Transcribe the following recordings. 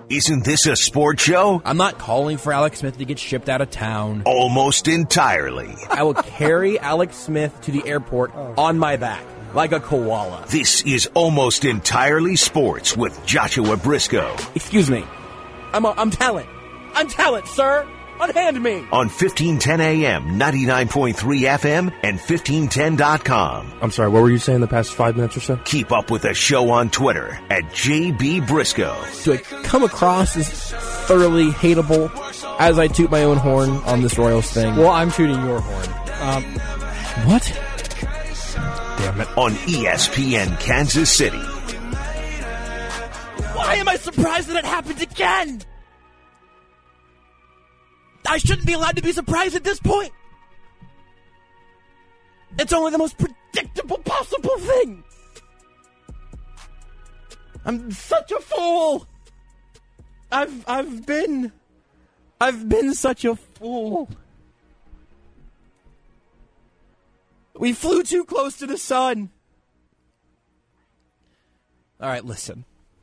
Isn't this a sports show? I'm not calling for Alex Smith to get shipped out of town. Almost entirely. I will carry Alex Smith to the airport on my back, like a koala. This is Almost Entirely Sports with Joshua Briscoe. Excuse me. I'm talent. I'm talent, sir. Unhand me. On 1510 AM, 99.3 FM, and 1510.com. I'm sorry, what were you saying the past 5 minutes or so? Keep up with the show on Twitter at JB Briscoe. Do I come across as thoroughly hateable as I toot my own horn on this Royals thing? Well, I'm tooting your horn. What? Damn it. On ESPN Kansas City. Why am I surprised that it happened again? I shouldn't be allowed to be surprised at this point. It's only the most predictable possible thing. I'm such a fool. I've been such a fool. We flew too close to the sun. All right, listen.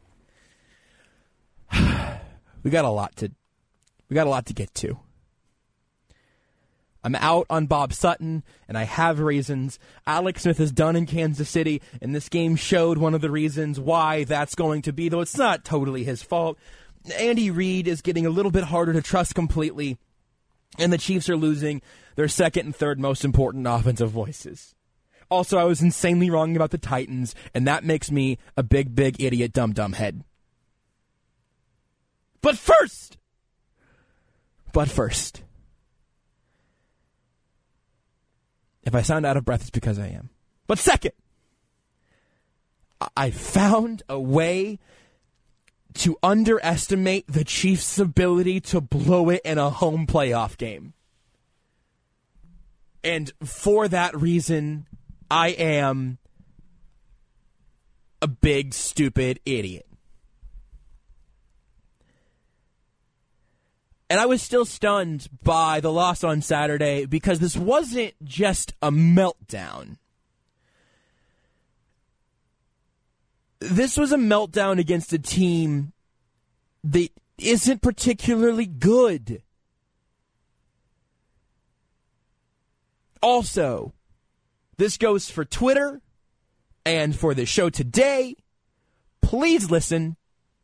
We got a lot to get to. I'm out on Bob Sutton, and I have reasons. Alex Smith is done in Kansas City, and this game showed one of the reasons why that's going to be, though it's not totally his fault. Andy Reid is getting a little bit harder to trust completely, and the Chiefs are losing their second and third most important offensive voices. Also, I was insanely wrong about the Titans, and that makes me a big, big idiot dumb head. But first, if I sound out of breath, it's because I am. But second, I found a way to underestimate the Chiefs' ability to blow it in a home playoff game. And for that reason, I am a big, stupid idiot. And I was still stunned by the loss on Saturday because this wasn't just a meltdown. This was a meltdown against a team that isn't particularly good. Also, this goes for Twitter and for the show today. Please listen.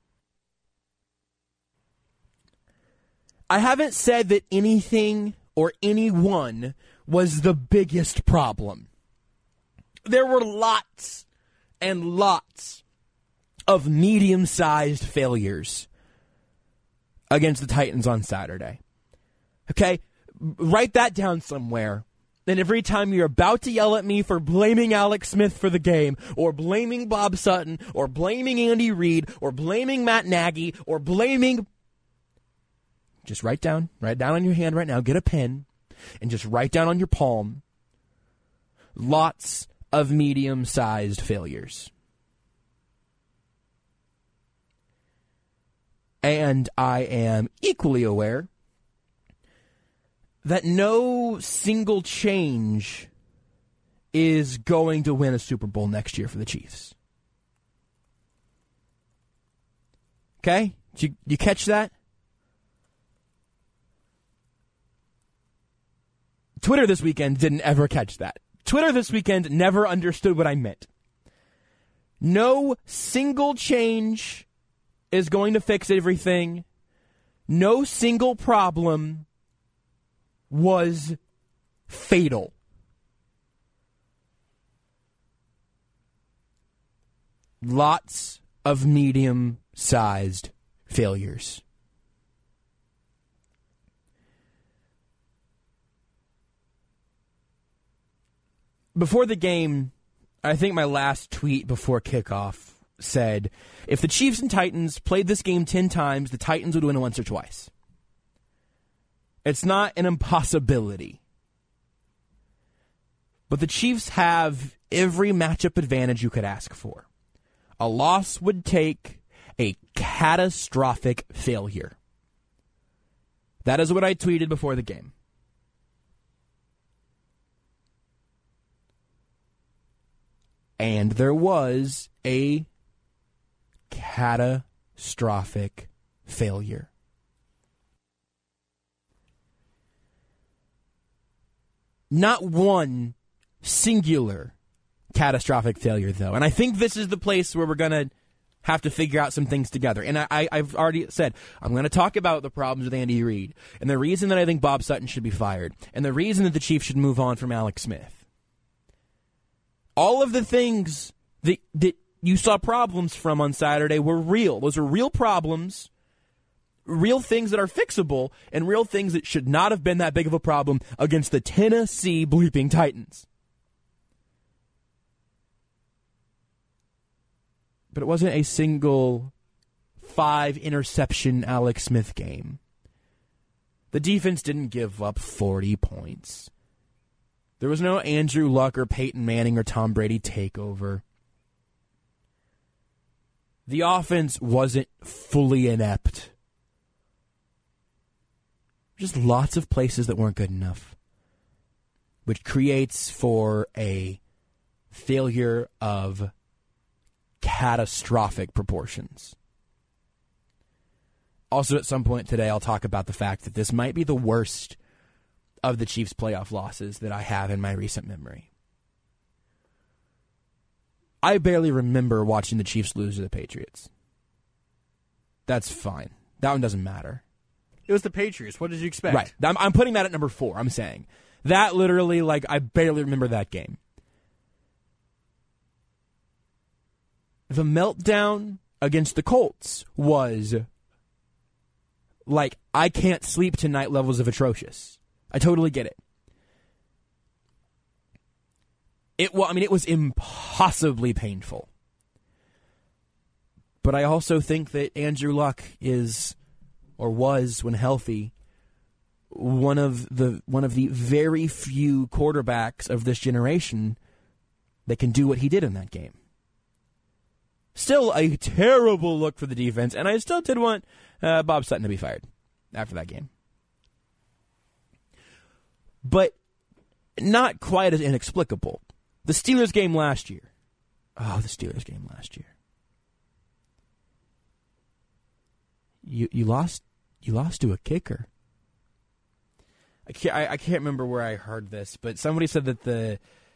I haven't said that anything or anyone was the biggest problem. There were lots and lots of medium-sized failures against the Titans on Saturday. Okay? Write that down somewhere. And every time you're about to yell at me for blaming Alex Smith for the game, or blaming Bob Sutton, or blaming Andy Reid, or blaming Matt Nagy, or blaming... Just write down on your hand right now, get a pen, and just write down on your palm, lots of medium-sized failures. And I am equally aware that no single change is going to win a Super Bowl next year for the Chiefs. Okay? Did you catch that? Twitter this weekend didn't ever catch that. Twitter this weekend never understood what I meant. No single change is going to fix everything. No single problem was fatal. Lots of medium-sized failures. Before the game, I think my last tweet before kickoff said, if the Chiefs and Titans played this game 10 times, the Titans would win once or twice. It's not an impossibility. But the Chiefs have every matchup advantage you could ask for. A loss would take a catastrophic failure. That is what I tweeted before the game. And there was a catastrophic failure. Not one singular catastrophic failure, though. And I think this is the place where we're going to have to figure out some things together. And I've already said, I'm going to talk about the problems with Andy Reid, and the reason that I think Bob Sutton should be fired, and the reason that the Chiefs should move on from Alex Smith. All of the things that you saw problems from on Saturday were real. Those are real problems, real things that are fixable, and real things that should not have been that big of a problem against the Tennessee bleeping Titans. But it wasn't a single 5-interception Alex Smith game. The defense didn't give up 40 points. There was no Andrew Luck or Peyton Manning or Tom Brady takeover. The offense wasn't fully inept. Just lots of places that weren't good enough, which creates for a failure of catastrophic proportions. Also, at some point today, I'll talk about the fact that this might be the worst of the Chiefs' playoff losses that I have in my recent memory. I barely remember watching the Chiefs lose to the Patriots. That's fine. That one doesn't matter. It was the Patriots. What did you expect? Right. I'm putting that at number 4. I'm saying. That literally, I barely remember that game. The meltdown against the Colts was I can't sleep tonight levels of atrocious. I totally get it. It was impossibly painful. But I also think that Andrew Luck is, or was when healthy, one of the very few quarterbacks of this generation that can do what he did in that game. Still a terrible look for the defense, and I still did want Bob Sutton to be fired after that game. But not quite as inexplicable. The Steelers game last year. Oh, the Steelers game last year. You lost to a kicker. I can't remember where I heard this, but somebody said that the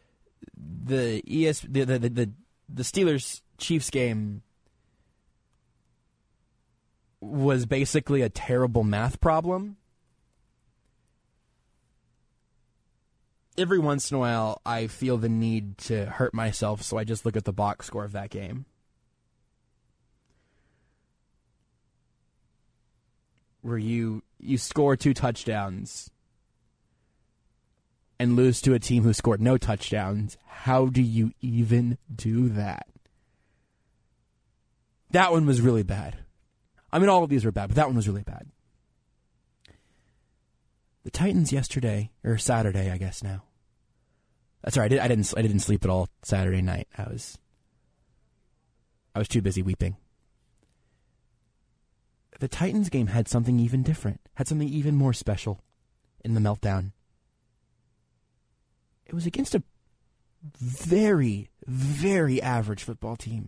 Steelers Chiefs game was basically a terrible math problem. Every once in a while, I feel the need to hurt myself, so I just look at the box score of that game. Where you score 2 touchdowns and lose to a team who scored no touchdowns. How do you even do that? That one was really bad. I mean, all of these were bad, but that one was really bad. The Titans yesterday, or Saturday, I guess now. That's right. I didn't sleep at all Saturday night. I was too busy weeping. The Titans game had something even different. Had something even more special in the meltdown. It was against a very, very average football team.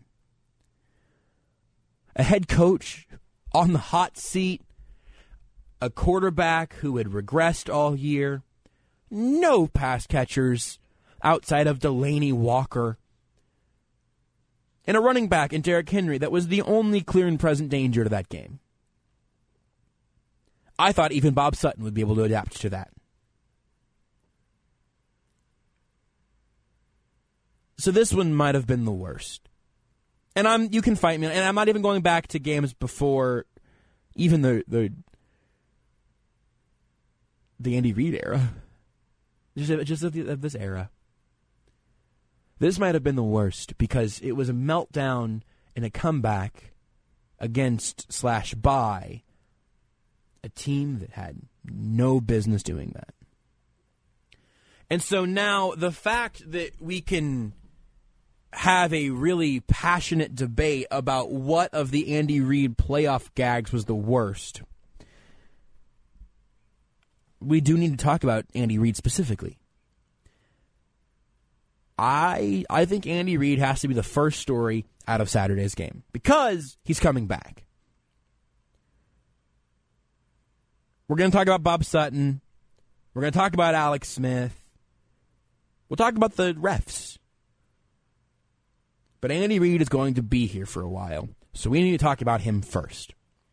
A head coach on the hot seat, a quarterback who had regressed all year, no pass catchers outside of Delaney Walker, and a running back in Derrick Henry that was the only clear and present danger to that game. I thought even Bob Sutton would be able to adapt to that. So this one might have been the worst. And you can fight me, and I'm not even going back to games before even the Andy Reid era. Just of this era. This might have been the worst because it was a meltdown and a comeback against/by a team that had no business doing that. And so now the fact that we can have a really passionate debate about what of the Andy Reid playoff gags was the worst, we do need to talk about Andy Reid specifically. I think Andy Reid has to be the first story out of Saturday's game because he's coming back. We're going to talk about Bob Sutton. We're going to talk about Alex Smith. We'll talk about the refs. But Andy Reid is going to be here for a while, so we need to talk about him first.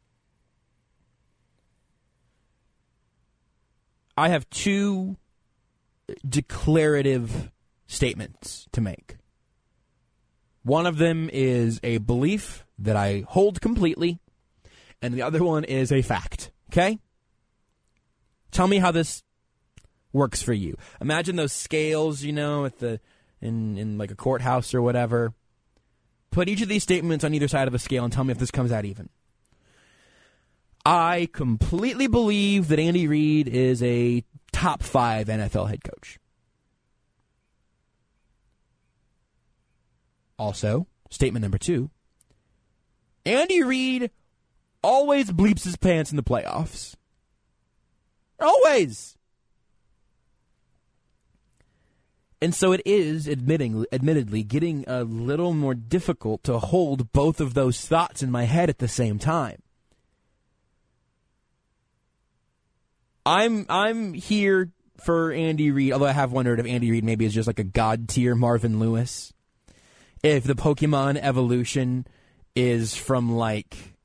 I have two declarative statements to make. One of them is a belief that I hold completely, and the other one is a fact. Okay? Tell me how this works for you. Imagine those scales, at the in like a courthouse or whatever. Put each of these statements on either side of a scale and tell me if this comes out even. I completely believe that Andy Reid is a top 5 NFL head coach. Also, statement number 2, Andy Reid always bleeps his pants in the playoffs. Always. And so it is, admittedly, getting a little more difficult to hold both of those thoughts in my head at the same time. I'm here for Andy Reid, although I have wondered if Andy Reid maybe is just like a god-tier Marvin Lewis. If the Pokemon evolution is from like...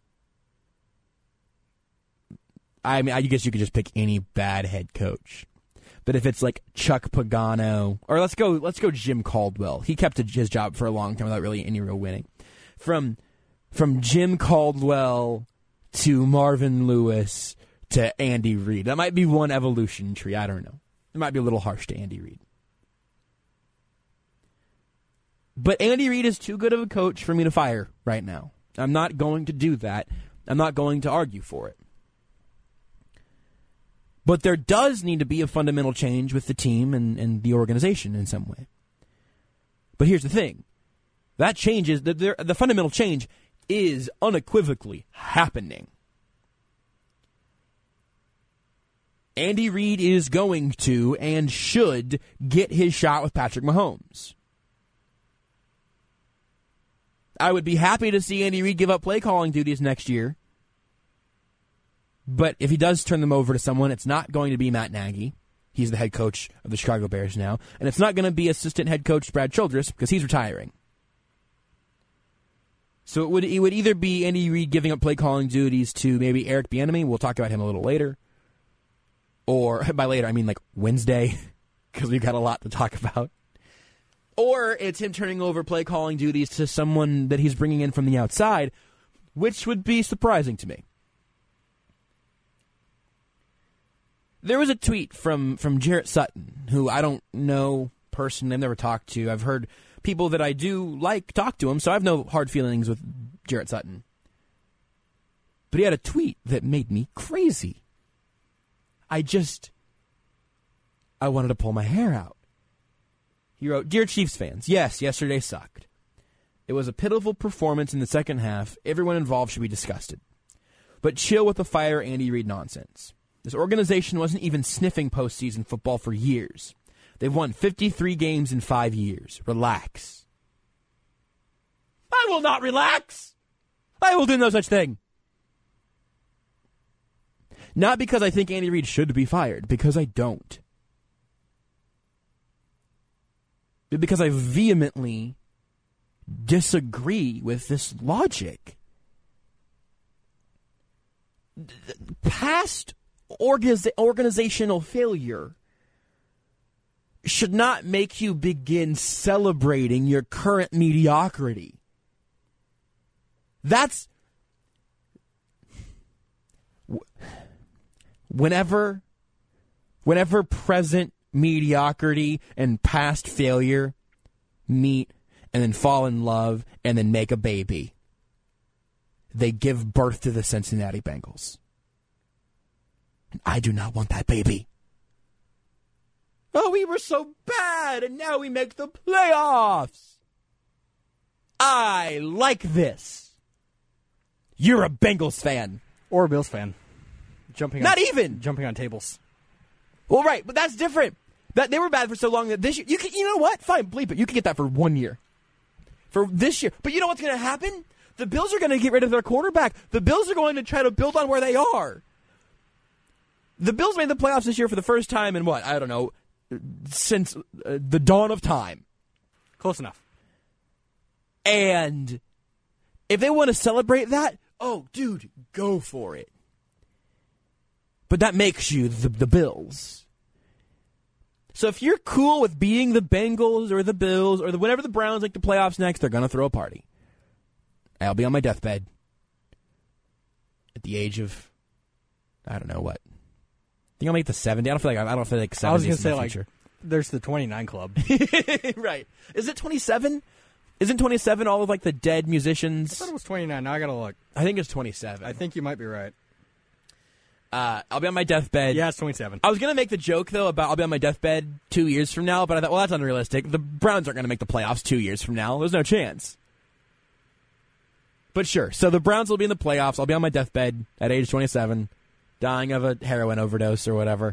I guess you could just pick any bad head coach. But if it's like Chuck Pagano, or let's go Jim Caldwell. He kept his job for a long time without really any real winning. From Jim Caldwell to Marvin Lewis to Andy Reid. That might be one evolution tree. I don't know. It might be a little harsh to Andy Reid. But Andy Reid is too good of a coach for me to fire right now. I'm not going to do that. I'm not going to argue for it. But there does need to be a fundamental change with the team and the organization in some way. But here's the thing. That change is, the fundamental change is unequivocally happening. Andy Reid is going to and should get his shot with Patrick Mahomes. I would be happy to see Andy Reid give up play calling duties next year. But if he does turn them over to someone, it's not going to be Matt Nagy. He's the head coach of the Chicago Bears now. And it's not going to be assistant head coach Brad Childress because he's retiring. So it would either be Andy Reid giving up play calling duties to maybe Eric Bieniemy. We'll talk about him a little later. Or by later, I mean like Wednesday because we've got a lot to talk about. Or it's him turning over play calling duties to someone that he's bringing in from the outside, which would be surprising to me. There was a tweet from Jarrett Sutton, who I don't know personally. I've never talked to. I've heard people that I do like talk to him, so I have no hard feelings with Jarrett Sutton. But he had a tweet that made me crazy. I wanted to pull my hair out. He wrote, "Dear Chiefs fans, yes, yesterday sucked. It was a pitiful performance in the second half. Everyone involved should be disgusted. But chill with the fire Andy Reid nonsense. This organization wasn't even sniffing postseason football for years. They've won 53 games in 5 years. Relax." I will not relax. I will do no such thing. Not because I think Andy Reid should be fired, because I don't. But because I vehemently disagree with this logic. Past organizational failure should not make you begin celebrating your current mediocrity. That's whenever present mediocrity and past failure meet and then fall in love and then make a baby, they give birth to the Cincinnati Bengals. And I do not want that baby. Oh, we were so bad, and now we make the playoffs. I like this. You're a Bengals fan. Or a Bills fan. Jumping on tables. Well, right, but that's different. That they were bad for so long that this year, you know what? Fine, bleep it. You can get that for 1 year. For this year. But you know what's going to happen? The Bills are going to get rid of their quarterback. The Bills are going to try to build on where they are. The Bills made the playoffs this year for the first time in what? I don't know. Since the dawn of time. Close enough. And if they want to celebrate that, oh, dude, go for it. But that makes you the Bills. So if you're cool with being the Bengals or the Bills or whenever the Browns make the playoffs next, they're going to throw a party. I'll be on my deathbed at the age of, I don't know what. I think I'll make the 70. I don't feel like 70. I was going to say, like, there's the 29 club. Right. Is it 27? Isn't 27 all of, like, the dead musicians? I thought it was 29. Now I got to look. I think it's 27. I think you might be right. I'll be on my deathbed. Yeah, it's 27. I was going to make the joke, though, about I'll be on my deathbed 2 years from now, but I thought, well, that's unrealistic. The Browns aren't going to make the playoffs 2 years from now. There's no chance. But sure, so the Browns will be in the playoffs. I'll be on my deathbed at age 27, dying of a heroin overdose or whatever.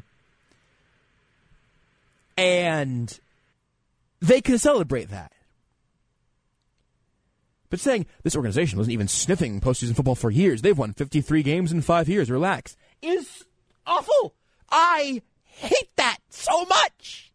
And they can celebrate that. But saying, this organization wasn't even sniffing postseason football for years. They've won 53 games in 5 years. Relax. Is awful. I hate that so much.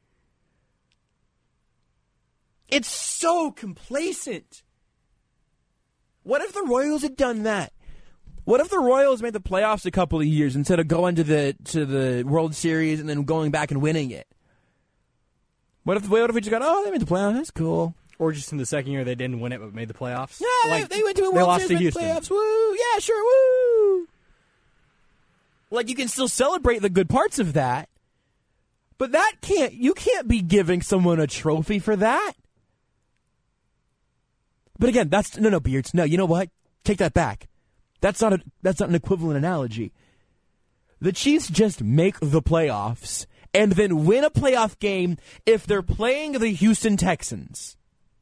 It's so complacent. What if the Royals had done that? What if the Royals made the playoffs a couple of years instead of going to the World Series and then going back and winning it? What if we just got, oh, they made the playoffs, that's cool. Or just in the second year they didn't win it but made the playoffs? Yeah, like, they went to a World Series, made the playoffs. Woo, yeah, sure, woo. Like, you can still celebrate the good parts of that, but you can't be giving someone a trophy for that. But again, no, Beards. No, you know what? Take that back. That's not an equivalent analogy. The Chiefs just make the playoffs and then win a playoff game if they're playing the Houston Texans.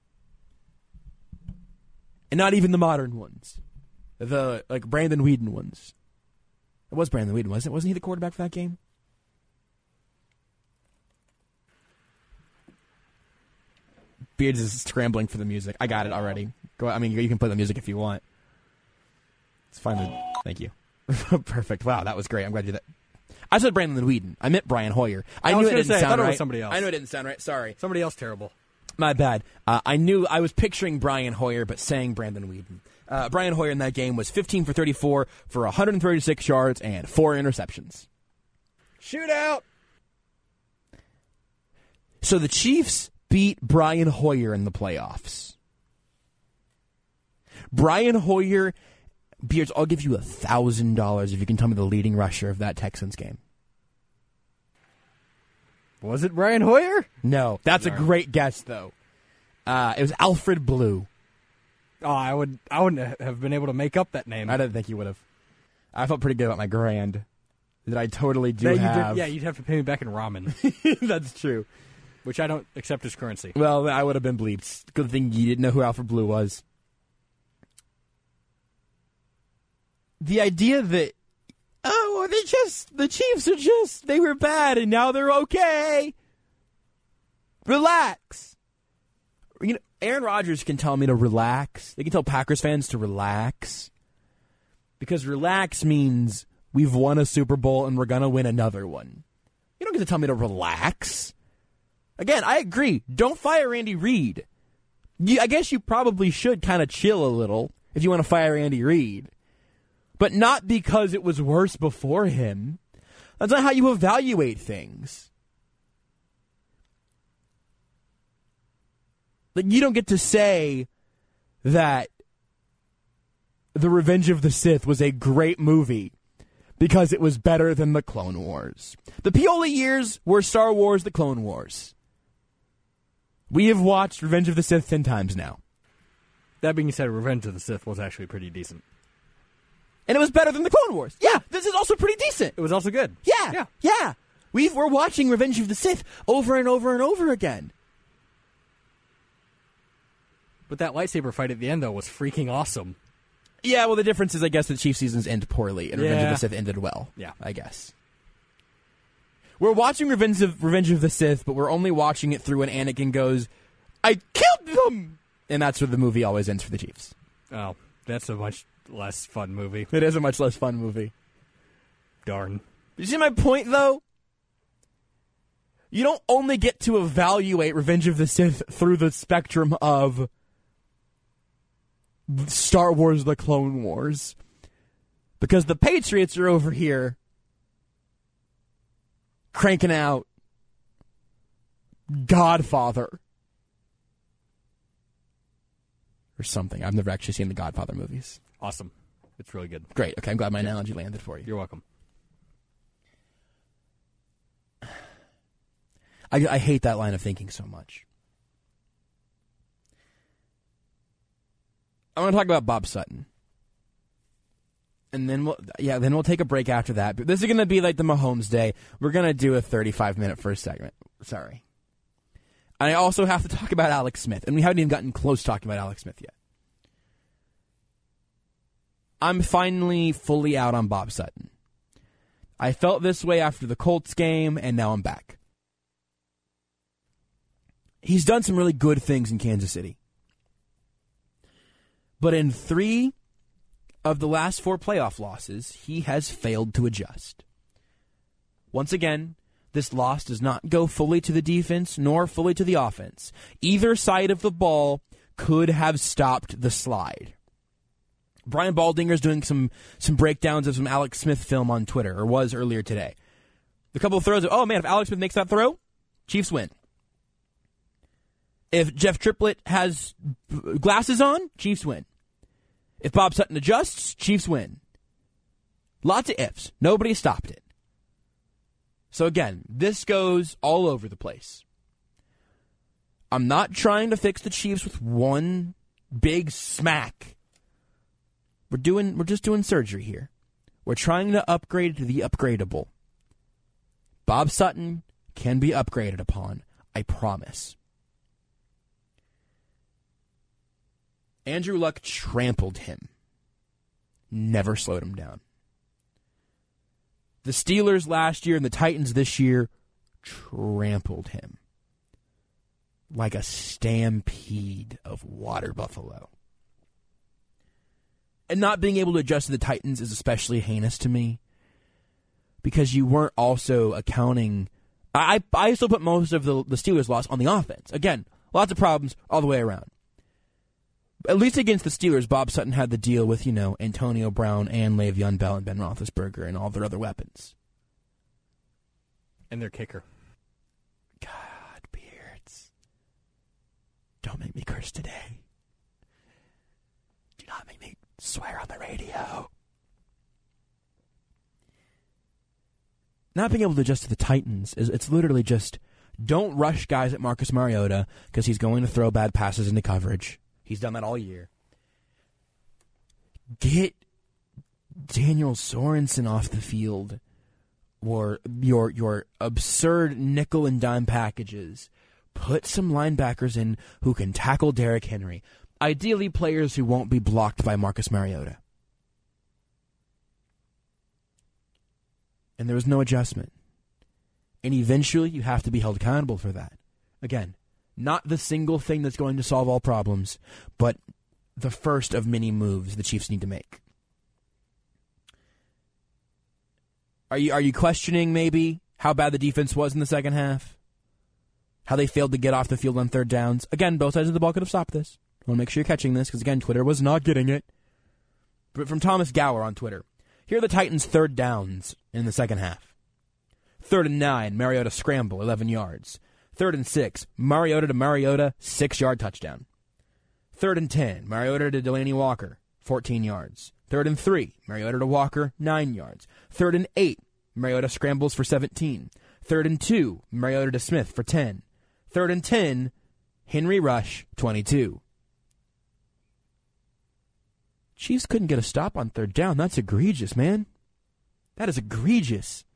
And not even the modern ones. The, like, Brandon Weeden ones. It was Brandon Weeden, wasn't it? Wasn't he the quarterback for that game? Beards is scrambling for the music. I got it already. Go. I mean, you can play the music if you want. It's fine. Thank you. Perfect. Wow, that was great. I'm glad you did that. I said Brandon Weeden. I meant Brian Hoyer. I knew it didn't sound right. I thought it was somebody else. I knew it didn't sound right. Sorry. Somebody else terrible. My bad. I was picturing Brian Hoyer, but saying Brandon Weeden. Brian Hoyer in that game was 15 for 34 for 136 yards and 4 interceptions. Shootout! So the Chiefs beat Brian Hoyer in the playoffs. Brian Hoyer, Beards, I'll give you $1,000 if you can tell me the leading rusher of that Texans game. Was it Brian Hoyer? No, that's a great guess, though. It was Alfred Blue. Oh, I wouldn't have been able to make up that name. I didn't think you would have. I felt pretty good about my grand that I totally do have. Yeah, you'd have to pay me back in ramen. That's true. Which I don't accept as currency. Well, I would have been bleeped. Good thing you didn't know who Alfred Blue was. The idea that, the Chiefs they were bad and now they're okay. Relax. You know, Aaron Rodgers can tell me to relax. They can tell Packers fans to relax. Because relax means we've won a Super Bowl and we're going to win another one. You don't get to tell me to relax. Again, I agree. Don't fire Andy Reid. I guess you probably should kind of chill a little if you want to fire Andy Reid. But not because it was worse before him. That's not how you evaluate things. Like, you don't get to say that The Revenge of the Sith was a great movie because it was better than the Clone Wars. The Pioli years were Star Wars, the Clone Wars. We have watched Revenge of the Sith 10 times now. That being said, Revenge of the Sith was actually pretty decent. And it was better than the Clone Wars. Yeah, this is also pretty decent. It was also good. Yeah. We're watching Revenge of the Sith over and over and over again. But that lightsaber fight at the end, though, was freaking awesome. Yeah, well, the difference is, I guess, the Chiefs seasons end poorly, and Revenge of the Sith ended well. Yeah. I guess. We're watching Revenge of the Sith, but we're only watching it through when Anakin goes, I killed them! And that's where the movie always ends for the Chiefs. Oh, that's a much less fun movie. It is a much less fun movie. Darn. You see my point, though? You don't only get to evaluate Revenge of the Sith through the spectrum of Star Wars: The Clone Wars. Because the Patriots are over here cranking out Godfather. Or something. I've never actually seen the Godfather movies. Awesome. It's really good. Great. Okay, I'm glad my analogy landed for you. You're welcome. I hate that line of thinking so much. I want to talk about Bob Sutton. And then we'll take a break after that. But this is going to be like the Mahomes day. We're going to do a 35-minute first segment. Sorry. And I also have to talk about Alex Smith. And we haven't even gotten close to talking about Alex Smith yet. I'm finally fully out on Bob Sutton. I felt this way after the Colts game, and now I'm back. He's done some really good things in Kansas City. But in 3 of the last 4 playoff losses, he has failed to adjust. Once again, this loss does not go fully to the defense nor fully to the offense. Either side of the ball could have stopped the slide. Brian Baldinger's doing some breakdowns of some Alex Smith film on Twitter, or was earlier today. A couple of throws of, oh man, if Alex Smith makes that throw, Chiefs win. If Jeff Triplett has glasses on, Chiefs win. If Bob Sutton adjusts, Chiefs win. Lots of ifs. Nobody stopped it. So again, this goes all over the place. I'm not trying to fix the Chiefs with one big smack. We're just doing surgery here. We're trying to upgrade to the upgradable. Bob Sutton can be upgraded upon. I promise. Andrew Luck trampled him. Never slowed him down. The Steelers last year and the Titans this year trampled him. Like a stampede of water buffalo. And not being able to adjust to the Titans is especially heinous to me. Because you weren't also accounting... I still put most of the Steelers' loss on the offense. Again, lots of problems all the way around. At least against the Steelers, Bob Sutton had to deal with, Antonio Brown and Le'Veon Bell and Ben Roethlisberger and all their other weapons. And their kicker. God, Beards. Don't make me curse today. Do not make me swear on the radio. Not being able to adjust to the Titans, it's literally just, don't rush guys at Marcus Mariota because he's going to throw bad passes into coverage. He's done that all year. Get Daniel Sorensen off the field, or your absurd nickel and dime packages. Put some linebackers in who can tackle Derrick Henry. Ideally, players who won't be blocked by Marcus Mariota. And there was no adjustment. And eventually, you have to be held accountable for that. Again, not the single thing that's going to solve all problems, but the first of many moves the Chiefs need to make. Are you questioning maybe how bad the defense was in the second half? How they failed to get off the field on third downs? Again, both sides of the ball could have stopped this. I want to make sure you're catching this because, again, Twitter was not getting it. But from Thomas Gower on Twitter, here are the Titans' third downs in the second half. 3rd and 9, Mariota scramble, 11 yards. 3rd and 6, Mariota to Mariota, 6-yard touchdown. 3rd and 10, Mariota to Delaney Walker, 14 yards. 3rd and 3, Mariota to Walker, 9 yards. 3rd and 8, Mariota scrambles for 17. 3rd and 2, Mariota to Smith for 10. 3rd and 10, Henry rush, 22. Chiefs couldn't get a stop on third down. That's egregious, man. That is egregious.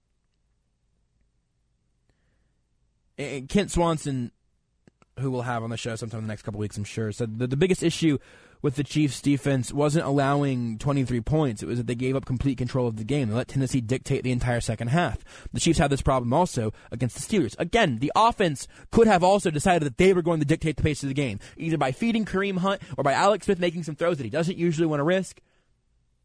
And Kent Swanson, who we'll have on the show sometime in the next couple weeks, I'm sure, said that the biggest issue with the Chiefs' defense wasn't allowing 23 points. It was that they gave up complete control of the game. They let Tennessee dictate the entire second half. The Chiefs had this problem also against the Steelers. Again, the offense could have also decided that they were going to dictate the pace of the game, either by feeding Kareem Hunt or by Alex Smith making some throws that he doesn't usually want to risk.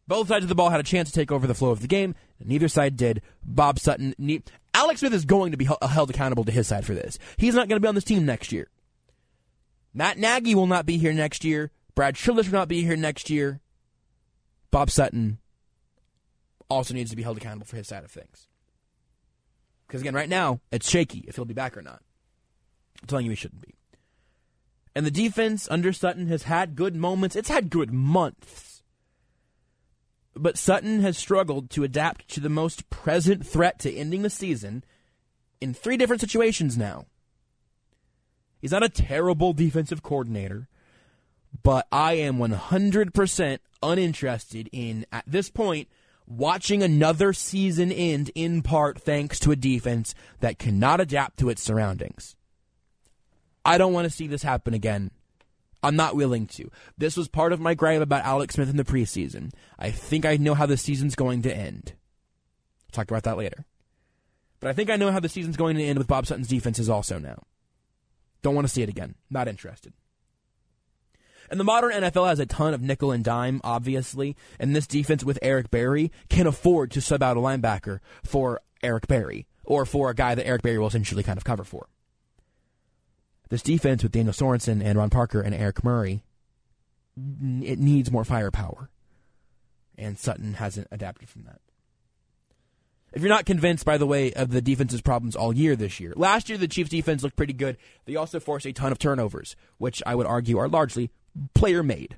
Both sides of the ball had a chance to take over the flow of the game. Neither side did. Bob Sutton... Alex Smith is going to be held accountable to his side for this. He's not going to be on this team next year. Matt Nagy will not be here next year. Brad Childress will not be here next year. Bob Sutton also needs to be held accountable for his side of things. Because, again, right now, it's shaky if he'll be back or not. I'm telling you he shouldn't be. And the defense under Sutton has had good moments. It's had good months. But Sutton has struggled to adapt to the most present threat to ending the season in 3 different situations now. He's not a terrible defensive coordinator, but I am 100% uninterested in, at this point, watching another season end in part thanks to a defense that cannot adapt to its surroundings. I don't want to see this happen again. I'm not willing to. This was part of my gripe about Alex Smith in the preseason. I think I know how the season's going to end. We'll talk about that later. But I think I know how the season's going to end with Bob Sutton's defenses also now. Don't want to see it again. Not interested. And the modern NFL has a ton of nickel and dime, obviously, and this defense with Eric Berry can afford to sub out a linebacker for Eric Berry, or for a guy that Eric Berry will essentially kind of cover for. This defense with Daniel Sorensen and Ron Parker and Eric Murray, it needs more firepower. And Sutton hasn't adapted from that. If you're not convinced, by the way, of the defense's problems all year this year, last year the Chiefs' defense looked pretty good. They also forced a ton of turnovers, which I would argue are largely player-made.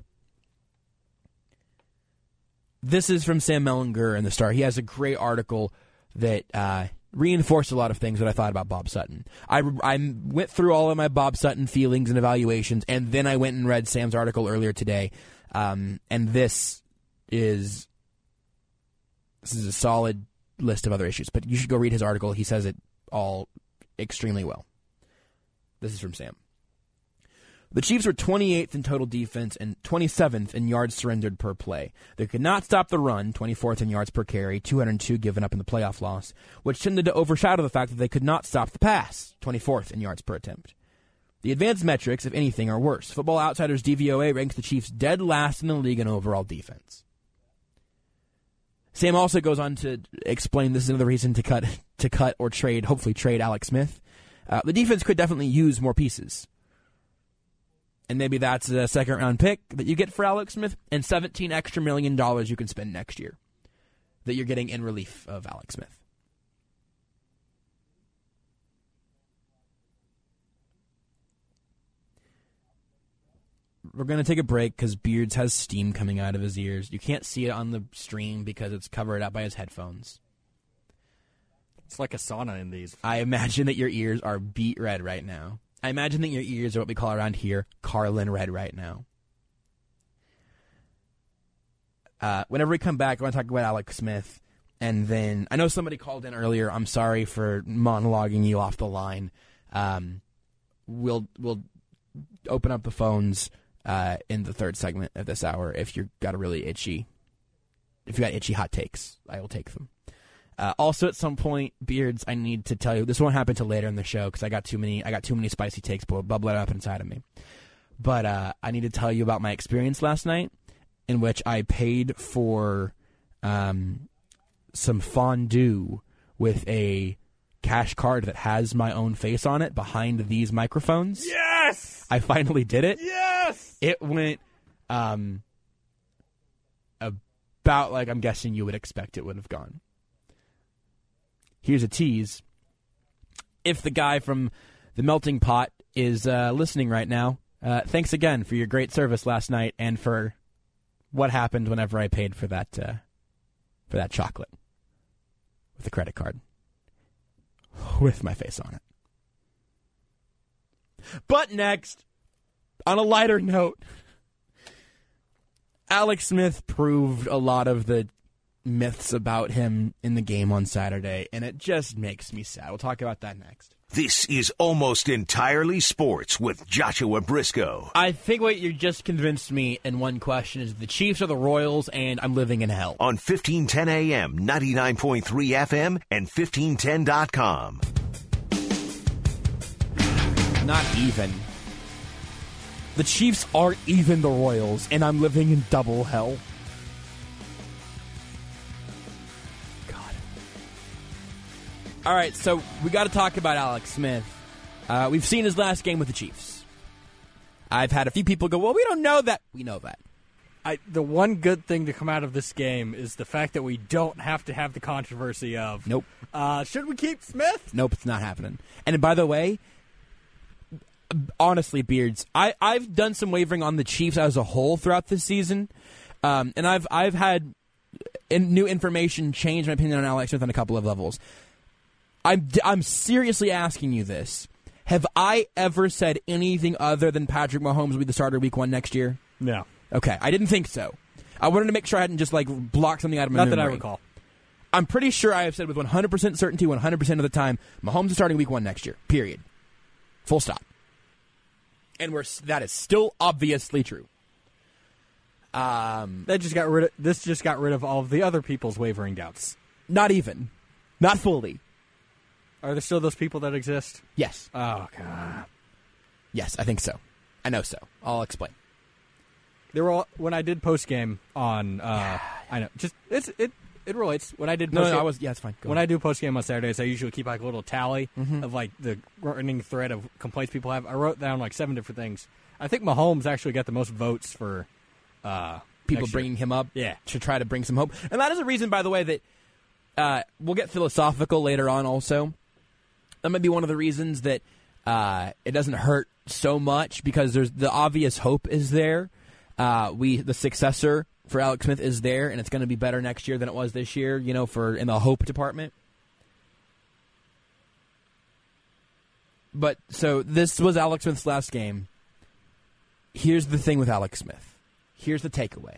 This is from Sam Mellinger in the Star. He has a great article that reinforced a lot of things that I thought about Bob Sutton. I went through all of my Bob Sutton feelings and evaluations, and then I went and read Sam's article earlier today. And this is a solid list of other issues, but you should go read his article. He says it all extremely well. This is from Sam. The Chiefs were 28th in total defense and 27th in yards surrendered per play. They could not stop the run, 24th in yards per carry, 202 given up in the playoff loss, which tended to overshadow the fact that they could not stop the pass, 24th in yards per attempt. The advanced metrics, if anything, are worse. Football Outsiders DVOA ranks the Chiefs dead last in the league in overall defense. Sam also goes on to explain this is another reason to cut or trade, hopefully trade Alex Smith. The defense could definitely use more pieces. And maybe that's a second-round pick that you get for Alex Smith and $17 extra million you can spend next year that you're getting in relief of Alex Smith. We're going to take a break because Beards has steam coming out of his ears. You can't see it on the stream because it's covered up by his headphones. It's like a sauna in these. I imagine that your ears are beet red right now. I imagine that your ears are what we call around here Carlin red right now. Whenever we come back, I want to talk about Alex Smith. And then, I know somebody called in earlier. I'm sorry for monologuing you off the line. We'll open up the phones in the third segment of this hour if you've got if you got itchy hot takes. I will take them. Also, at some point, Beards, I need to tell you, this won't happen till later in the show because I got too many spicy takes bubbling up inside of me. But I need to tell you about my experience last night, in which I paid for some fondue with a cash card that has my own face on it behind these microphones. Yes! I finally did it. Yes! It went about like I'm guessing you would expect it would have gone. Here's a tease. If the guy from the Melting Pot is listening right now, thanks again for your great service last night and for what happened whenever I paid for that chocolate with a credit card with my face on it. But next, on a lighter note, Alex Smith proved a lot of the myths about him in the game on Saturday, and it just makes me sad. We'll talk about that next. This is Almost Entirely Sports with Joshua Briscoe. I think what you just convinced me in one question is the Chiefs are the Royals, and I'm living in hell. On 1510 AM, 99.3 FM, and 1510.com. Not even. The Chiefs aren't even the Royals, and I'm living in double hell. All right, so we got to talk about Alex Smith. We've seen his last game with the Chiefs. I've had a few people go, well, we don't know that. We know that. The one good thing to come out of this game is the fact that we don't have to have the controversy of, nope. Should we keep Smith? Nope, it's not happening. And by the way, honestly, Beards, I've done some wavering on the Chiefs as a whole throughout this season, and I've had new information change my opinion on Alex Smith on a couple of levels. I'm seriously asking you this. Have I ever said anything other than Patrick Mahomes will be the starter week 1 next year? No. Okay, I didn't think so. I wanted to make sure I hadn't just blocked something out of my memory. Not that I recall. I'm pretty sure I have said with 100% certainty, 100% of the time, Mahomes is starting week 1 next year. Period. Full stop. And that is still obviously true. This just got rid of all of the other people's wavering doubts. Not even. Not fully. Are there still those people that exist? Yes. Oh, God. Yes, I think so. I know so. I'll explain. There were when I did post game on. I know. Just it relates. When I did it's fine. When I do post game on Saturdays, I usually keep a little tally of the running thread of complaints people have. I wrote down 7 different things. I think Mahomes actually got the most votes for people bringing him up. Yeah, to try to bring some hope, and that is a reason, by the way, that we'll get philosophical later on. Also, that might be one of the reasons that it doesn't hurt so much because there's the obvious hope is there. The successor for Alex Smith is there, and it's going to be better next year than it was this year, in the hope department. But, so, this was Alex Smith's last game. Here's the thing with Alex Smith. Here's the takeaway.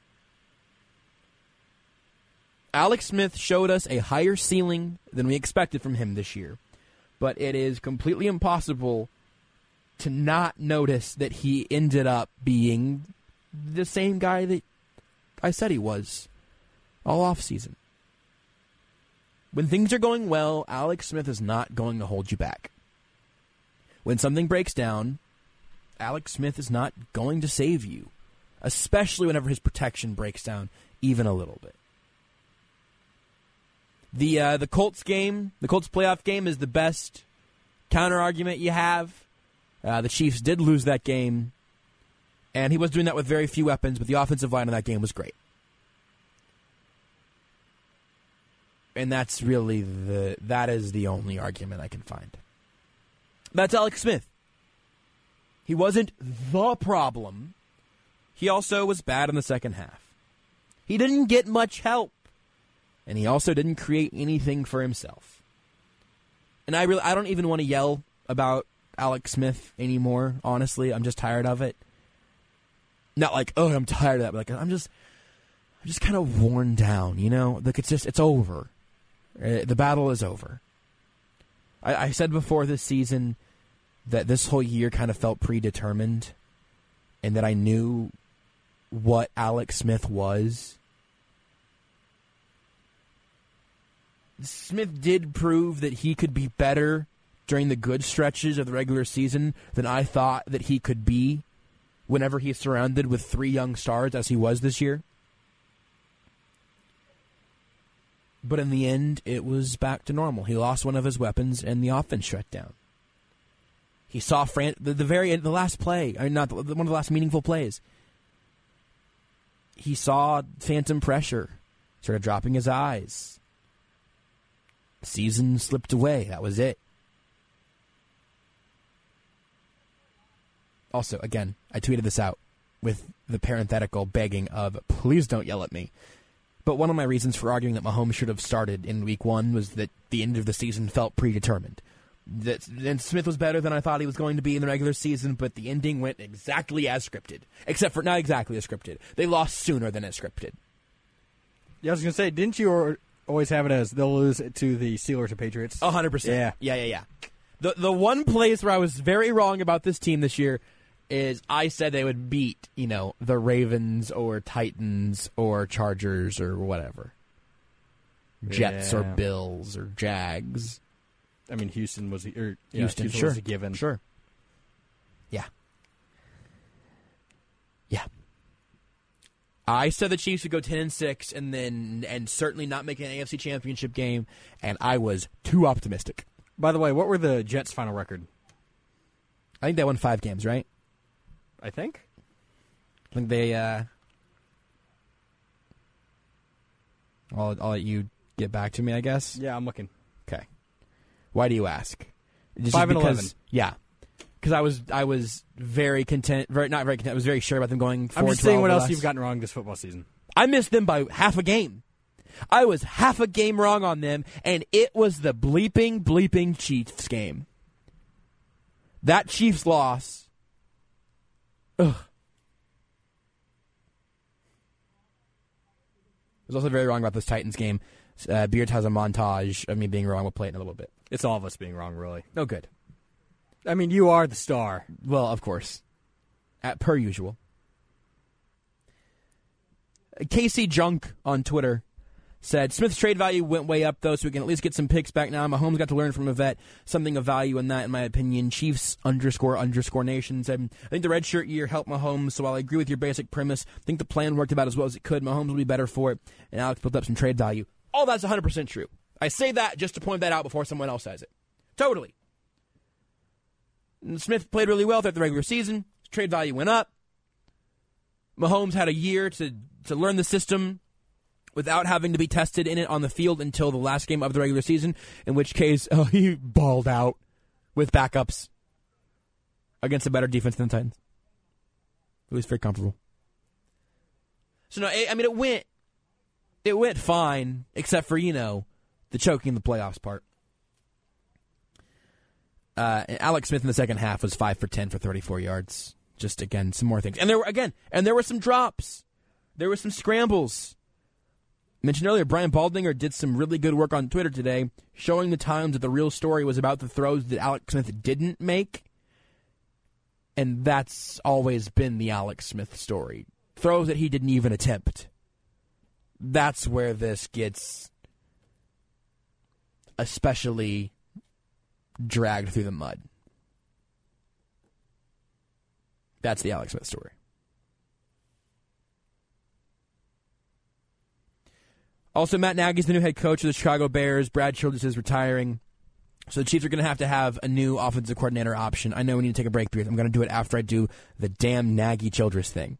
Alex Smith showed us a higher ceiling than we expected from him this year, but it is completely impossible to not notice that he ended up being the same guy that I said he was all offseason. When things are going well, Alex Smith is not going to hold you back. When something breaks down, Alex Smith is not going to save you, especially whenever his protection breaks down even a little bit. The Colts game, the Colts playoff game is the best counter-argument you have. The Chiefs did lose that game, and he was doing that with very few weapons, but the offensive line in that game was great. And that's really that is the only argument I can find. That's Alex Smith. He wasn't the problem. He also was bad in the second half. He didn't get much help, and he also didn't create anything for himself. And I don't even want to yell about Alex Smith anymore, honestly. I'm just tired of it. Not like, oh, I'm tired of that, but like I'm just kind of worn down, Like it's over. The battle is over. I said before this season that this whole year kind of felt predetermined and that I knew what Alex Smith was. Smith did prove that he could be better during the good stretches of the regular season than I thought that he could be whenever he's surrounded with 3 young stars as he was this year. But in the end, it was back to normal. He lost one of his weapons, and the offense shut down. He saw the last play, one of the last meaningful plays. He saw phantom pressure, started dropping his eyes. Season slipped away. That was it. Also, again, I tweeted this out with the parenthetical begging of, please don't yell at me. But one of my reasons for arguing that Mahomes should have started in week 1 was that the end of the season felt predetermined. And Smith was better than I thought he was going to be in the regular season, but the ending went exactly as scripted. Except for not exactly as scripted. They lost sooner than as scripted. Yeah, I was going to say, didn't you always have it as they'll lose to the Steelers or Patriots? 100%. Yeah. The one place where I was very wrong about this team this year is I said they would beat, the Ravens or Titans or Chargers or whatever. Jets or Bills or Jags. I mean, Houston was Houston sure. Was a given. Sure. Yeah. I said the Chiefs would go 10-6 and certainly not make an AFC Championship game, and I was too optimistic. By the way, what were the Jets' final record? I think they won 5 games, right? I think they. I'll let you get back to me, I guess. Yeah, I'm looking. Okay. Why do you ask? 5-11. Yeah. Because I was very content, not very content. I was very sure about them going 4-12. I'm just seeing what else you've gotten wrong this football season. I missed them by half a game. I was half a game wrong on them, and it was the bleeping Chiefs game. That Chiefs loss. Ugh. I was also very wrong about this Titans game. Beards has a montage of me being wrong. We'll play it in a little bit. It's all of us being wrong, really. Oh, good. I mean, you are the star. Well, of course. Per usual. Casey Junk on Twitter said, Smith's trade value went way up, though, so we can at least get some picks back now. Mahomes got to learn from a vet. Something of value in that, in my opinion. Chiefs __nation said, I think the redshirt year helped Mahomes, so while I agree with your basic premise, I think the plan worked about as well as it could. Mahomes will be better for it, and Alex built up some trade value. All that's 100% true. I say that just to point that out before someone else says it. Totally. Smith played really well throughout the regular season. His trade value went up. Mahomes had a year to learn the system without having to be tested in it on the field until the last game of the regular season, in which case he balled out with backups against a better defense than the Titans. It was very comfortable. So, no, I mean, it went fine, except for, the choking the playoffs part. And Alex Smith in the second half was 5 for 10 for 34 yards. Just, again, some more things. And there were some drops. There were some scrambles. Mentioned earlier, Brian Baldinger did some really good work on Twitter today, showing the times that the real story was about the throws that Alex Smith didn't make. And that's always been the Alex Smith story. Throws that he didn't even attempt. That's where this gets especially dragged through the mud. That's the Alex Smith story. Also, Matt Nagy's the new head coach of the Chicago Bears. Brad Childress is retiring. So the Chiefs are going to have a new offensive coordinator option. I know we need to take a break, but I'm going to do it after I do the damn Nagy-Childress thing.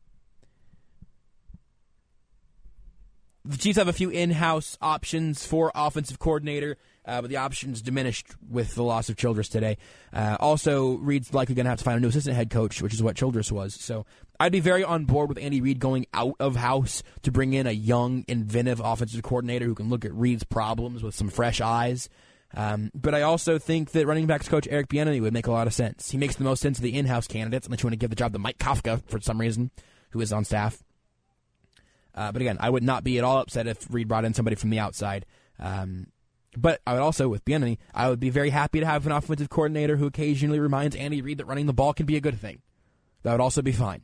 The Chiefs have a few in-house options for offensive coordinator, but the options diminished with the loss of Childress today. Also, Reid's likely going to have to find a new assistant head coach, which is what Childress was. So I'd be very on board with Andy Reid going out of house to bring in a young, inventive offensive coordinator who can look at Reid's problems with some fresh eyes. But I also think that running backs coach Eric Bieniemy would make a lot of sense. He makes the most sense of the in-house candidates, unless you want to give the job to Mike Kafka for some reason, who is on staff. But again, I would not be at all upset if Reid brought in somebody from the outside. But I would also, with Bieniemy, I would be very happy to have an offensive coordinator who occasionally reminds Andy Reid that running the ball can be a good thing. That would also be fine.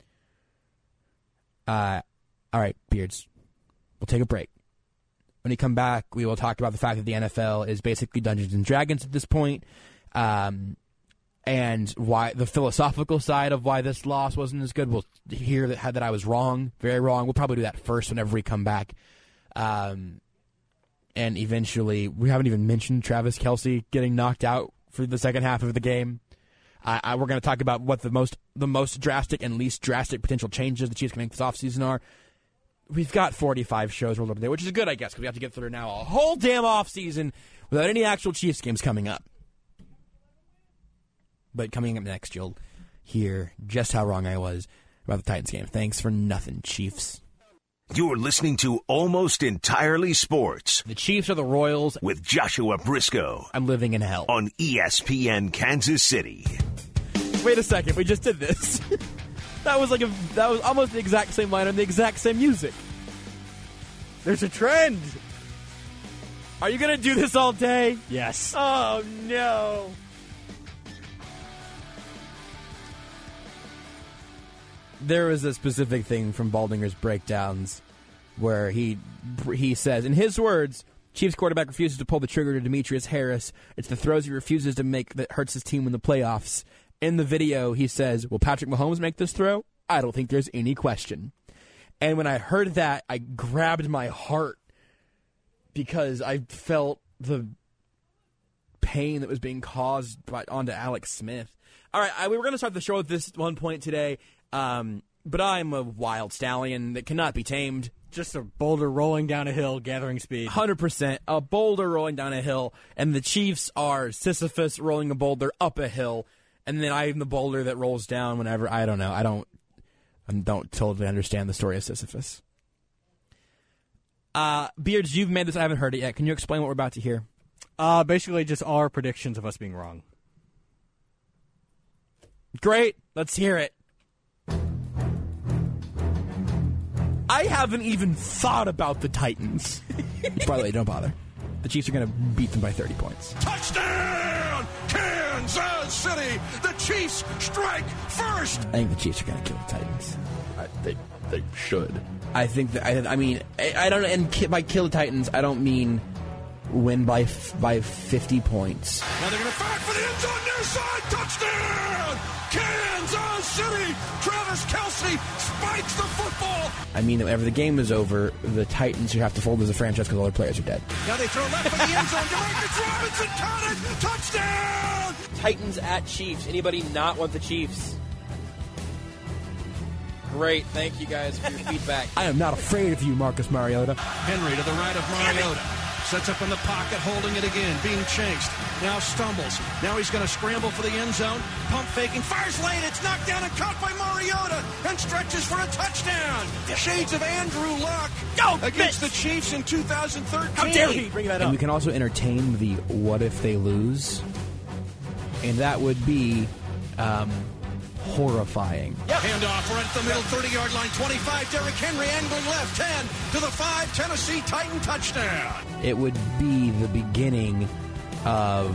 All right, Beards. We'll take a break. When we come back, we will talk about the fact that the NFL is basically Dungeons and Dragons at this point, and why the philosophical side of why this loss wasn't as good. We'll hear that I was wrong, very wrong. We'll probably do that first whenever we come back. And eventually, we haven't even mentioned Travis Kelce getting knocked out for the second half of the game. We're going to talk about what the most drastic and least drastic potential changes the Chiefs can make this offseason are. We've got 45 shows rolled up today, which is good, I guess, because we have to get through now a whole damn offseason without any actual Chiefs games coming up. But coming up next, you'll hear just how wrong I was about the Titans game. Thanks for nothing, Chiefs. You're listening to Almost Entirely Sports The Chiefs are the Royals. with Joshua Briscoe I'm living in hell. on ESPN Kansas City. Wait a second, we just did this. That was almost the exact same line and the exact same music. There's a trend. Are you going to do this all day? Yes. Oh, no. There was a specific thing from Baldinger's breakdowns where he says, in his words, Chiefs quarterback refuses to pull the trigger to Demetrius Harris. It's the throws he refuses to make that hurts his team in the playoffs. In the video, he says, will Patrick Mahomes make this throw? I don't think there's any question. And when I heard that, I grabbed my heart because I felt the pain that was being caused onto Alex Smith. All right, we were going to start the show at this one point today, but I'm a wild stallion that cannot be tamed. Just a boulder rolling down a hill, gathering speed. 100%. A boulder rolling down a hill, and the Chiefs are Sisyphus rolling a boulder up a hill, and then I'm the boulder that rolls down whenever. I don't know. I don't totally understand the story of Sisyphus. Beards, you've made this. I haven't heard it yet. Can you explain what we're about to hear? Basically just our predictions of us being wrong. Great. Let's hear it. I haven't even thought about the Titans. By the way, don't bother. The Chiefs are going to beat them by 30 points. Touchdown, Kansas City! The Chiefs strike first! I think the Chiefs are going to kill the Titans. They should. I think that, I don't, and by kill the Titans, I don't mean win by 50 points. Now they're going to fire for the end zone, near side, touchdown! Kansas City! Travis Kelce spikes the football! I mean that whenever the game is over, the Titans should have to fold as a franchise because all their players are dead. Now they throw left for the end zone, Demarcus Robinson caught it! Touchdown! Titans at Chiefs. Anybody not want the Chiefs? Great. Thank you guys for your feedback. I am not afraid of you, Marcus Mariota. Henry to the right of Mariota. Sets up in the pocket, holding it again, being chased. Now stumbles. Now he's going to scramble for the end zone. Pump faking, fires lane. It's knocked down and caught by Mariota and stretches for a touchdown. Shades of Andrew Luck against the Chiefs in 2013. How dare he bring that up? And we can also entertain the what if they lose, and that would be horrifying. Yep. Handoff right at the middle, 30-yard line, 25. Derrick Henry angling left, 10 to the 5. Tennessee Titan touchdown. It would be the beginning of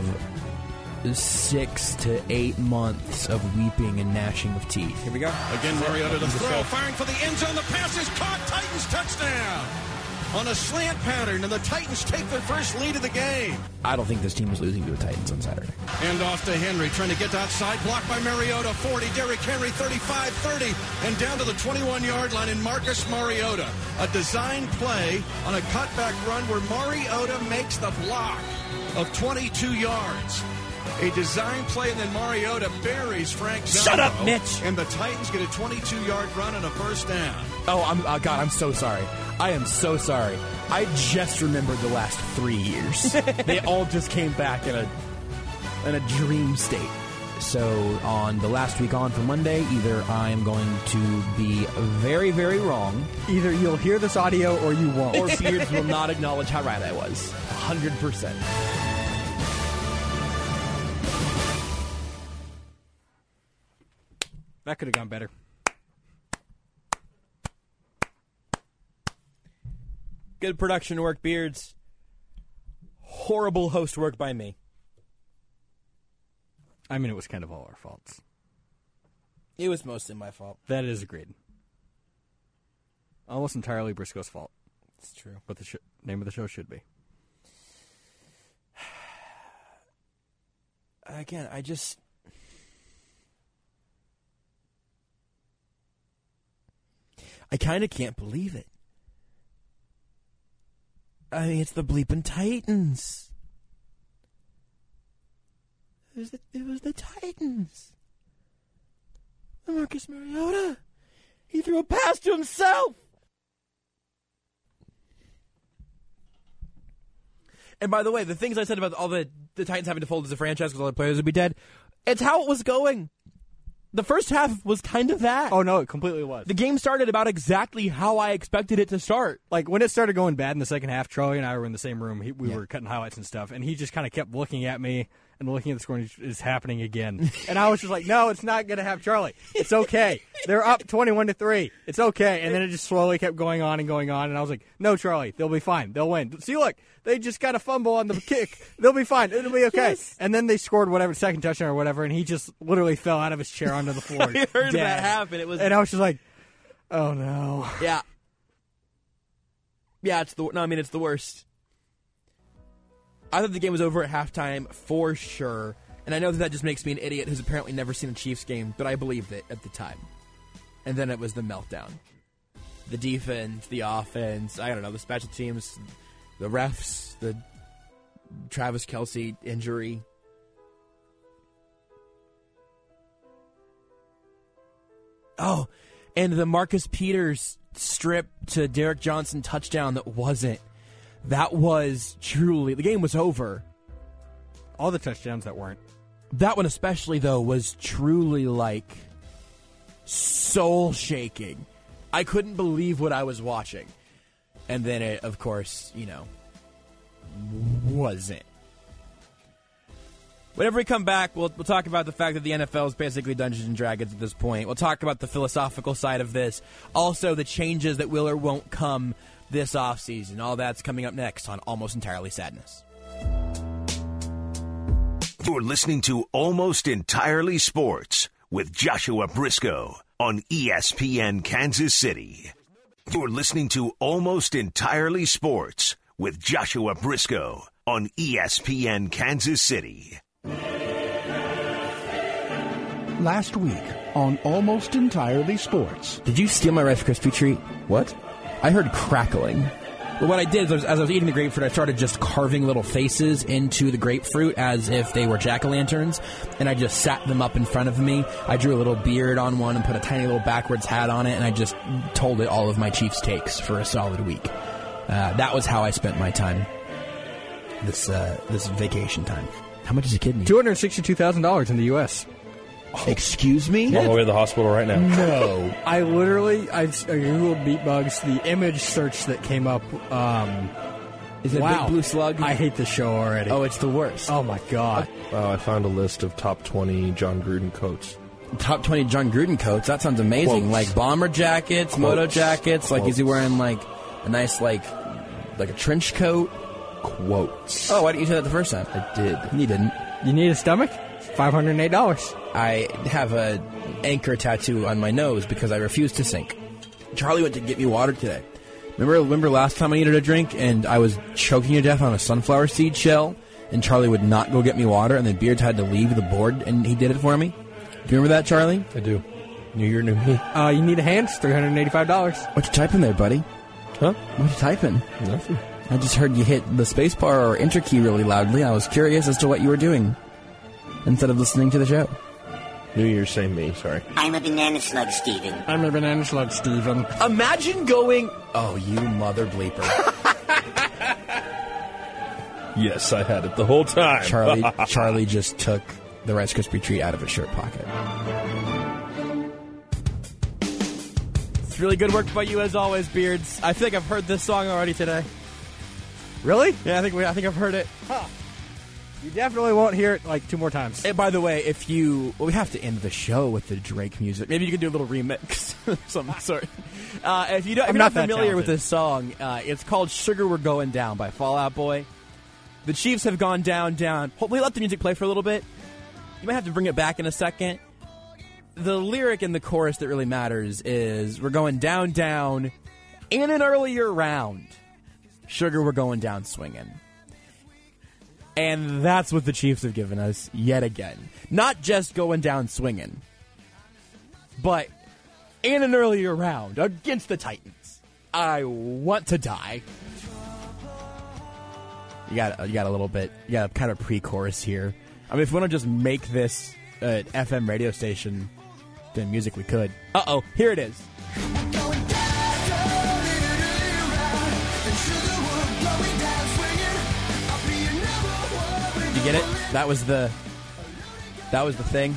6 to 8 months of weeping and gnashing of teeth. Here we go. Again, Mariota to throw, firing for the end zone. The pass is caught. Titans touchdown. On a slant pattern, and the Titans take their first lead of the game. I don't think this team is losing to the Titans on Saturday. Hand off to Henry, trying to get outside, blocked by Mariota, 40, Derrick Henry, 35, 30, and down to the 21-yard line in Marcus Mariota. A design play on a cutback run where Mariota makes the block of 22 yards. A design play, and then Mariota buries Frank Zombo. Shut up, Mitch! And the Titans get a 22-yard run and a first down. Oh, God, I'm so sorry. I am so sorry. I just remembered the last 3 years. They all just came back in a dream state. So on the last week on for Monday, either I am going to be very, very wrong. Either you'll hear this audio or you won't. Or Beards will not acknowledge how right I was. 100%. That could have gone better. Good production work, Beards. Horrible host work by me. I mean, it was kind of all our faults. It was mostly my fault. That is agreed. Almost entirely Briscoe's fault. It's true. But the name of the show should be. Again, I kind of can't believe it. I mean, it's the bleeping Titans. It was the Titans. Marcus Mariota. He threw a pass to himself. And by the way, the things I said about all the Titans having to fold as a franchise because all their players would be dead, it's how it was going. The first half was kind of that. Oh, no, it completely was. The game started about exactly how I expected it to start. Like, when it started going bad in the second half, Charlie and I were in the same room. We were cutting highlights and stuff, and he just kind of kept looking at me and looking at the score, and it's happening again. And I was just like, no, it's not going to have Charlie. It's okay. They're up 21-3. It's okay. And then it just slowly kept going on, and I was like, no, Charlie, they'll be fine. They'll win. See, look, they just got a fumble on the kick. They'll be fine. It'll be okay. Yes. And then they scored whatever, second touchdown or whatever, and he just literally fell out of his chair onto the floor. I heard that happen. And I was just like, oh, no. Yeah. Yeah, it's the worst. I thought the game was over at halftime for sure, and I know that just makes me an idiot who's apparently never seen a Chiefs game, but I believed it at the time. And then it was the meltdown. the defense, the offense, I don't know, the special teams, the refs, the Travis Kelce injury. Oh, and the Marcus Peters strip to Derek Johnson touchdown that wasn't. That was truly, the game was over. All the touchdowns that weren't. That one especially, though, was truly, like, soul-shaking. I couldn't believe what I was watching. And then it, of course, wasn't. Whenever we come back, we'll talk about the fact that the NFL is basically Dungeons & Dragons at this point. We'll talk about the philosophical side of this. Also, the changes that will or won't come this offseason. All that's coming up next on Almost Entirely Sadness. You're listening to Almost Entirely Sports with Joshua Briscoe on ESPN Kansas City. You're listening to Almost Entirely Sports with Joshua Briscoe on ESPN Kansas City. Last week on Almost Entirely Sports. Did you steal my Rice Krispie treat? What? I heard crackling. Well, what I did is, as I was eating the grapefruit, I started just carving little faces into the grapefruit as if they were jack-o'-lanterns, and I just sat them up in front of me. I drew a little beard on one and put a tiny little backwards hat on it, and I just told it all of my Chiefs takes for a solid week. That was how I spent my time, this vacation time. How much does a kid need? $262,000 in the U.S. Excuse me? I'm on my way to the hospital right now. No. I Googled meat bugs. The image search that came up. Is it a big blue slug? I hate the show already. Oh, it's the worst. Oh, my God. I found a list of top 20 John Gruden coats. Top 20 John Gruden coats? That sounds amazing. Quotes. Like bomber jackets, Quotes. moto jackets. Like, Quotes. is he wearing like a nice like a trench coat? Quotes. Oh, why didn't you say that the first time? I did. You didn't. You need a stomach? $508. I have a anchor tattoo on my nose because I refuse to sink. Charlie went to get me water today. Remember last time I needed a drink and I was choking to death on a sunflower seed shell and Charlie would not go get me water and then Beards had to leave the board and he did it for me? Do you remember that, Charlie? I do. New year, new me. You need a hand? It's $385. What you typing there, buddy? Huh? What you typing? Nothing. I just heard you hit the space bar or enter key really loudly. I was curious as to what you were doing instead of listening to the show. New Year, same me. Sorry. I'm a banana slug, Steven. I'm a banana slug, Steven. Imagine going... Oh, you mother bleeper. Yes, I had it the whole time. Charlie just took the Rice Krispie treat out of his shirt pocket. It's really good work by you as always, Beards. I think I've heard this song already today. Really? Yeah, I think I've heard it. Huh. You definitely won't hear it like 2 more times. And by the way, we have to end the show with the Drake music. Maybe you can do a little remix of some sort. If you're not familiar with this song, it's called Sugar We're Going Down by Fall Out Boy. The Chiefs have gone down. Hopefully let the music play for a little bit. You might have to bring it back in a second. The lyric in the chorus that really matters is, we're going down, in an earlier round. Sugar, we're going down swinging. And that's what the Chiefs have given us yet again. Not just going down swinging, but in an earlier round against the Titans. I want to die. You got a little bit, you got kind of pre-chorus here. I mean, if we want to just make this an FM radio station, then music we could. Uh-oh, here it is. You get it? That was the thing.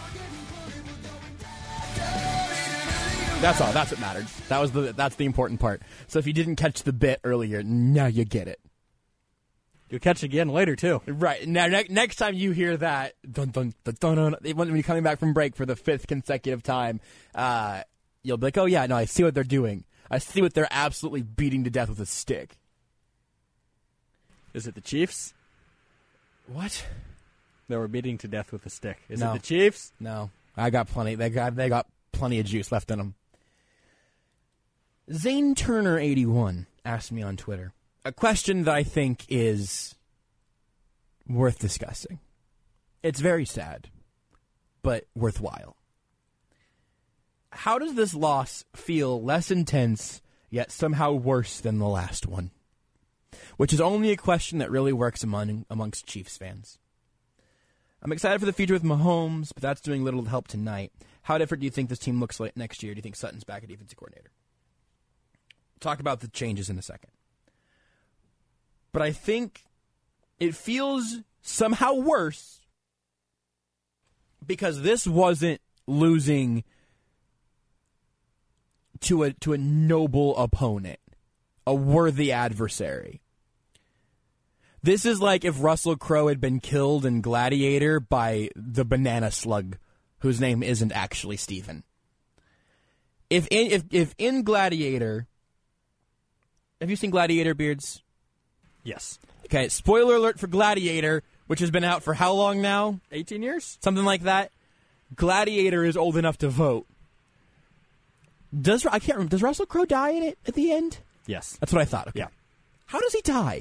That's all. That's what mattered. That's the important part. So if you didn't catch the bit earlier, now you get it. You'll catch it again later, too. Right. Now, next time you hear that, dun, dun, dun, dun, dun, when you're coming back from break for the 5th consecutive time, you'll be like, oh, yeah, no, I see what they're doing. I see what they're absolutely beating to death with a stick. Is it the Chiefs? What? They were beating to death with a stick. Is No. it the Chiefs? No. I got plenty. They got plenty of juice left in them. Zane Turner 81 asked me on Twitter a question that I think is worth discussing. It's very sad, but worthwhile. how does this loss feel less intense, yet somehow worse than the last one? Which is only a question that really works amongst Chiefs fans. I'm excited for the future with Mahomes, but that's doing little to help tonight. How different do you think this team looks like next year? Do you think Sutton's back at defensive coordinator? Talk about the changes in a second. But I think it feels somehow worse because this wasn't losing to a noble opponent, a worthy adversary. This is like if Russell Crowe had been killed in Gladiator by the banana slug, whose name isn't actually Stephen. If in Gladiator, have you seen Gladiator, Beards? Yes. Okay, spoiler alert for Gladiator, which has been out for how long now? 18 years? Something like that. Gladiator is old enough to vote. I can't remember. Does Russell Crowe die in it at the end? Yes. That's what I thought. Okay. Yeah. How does he die?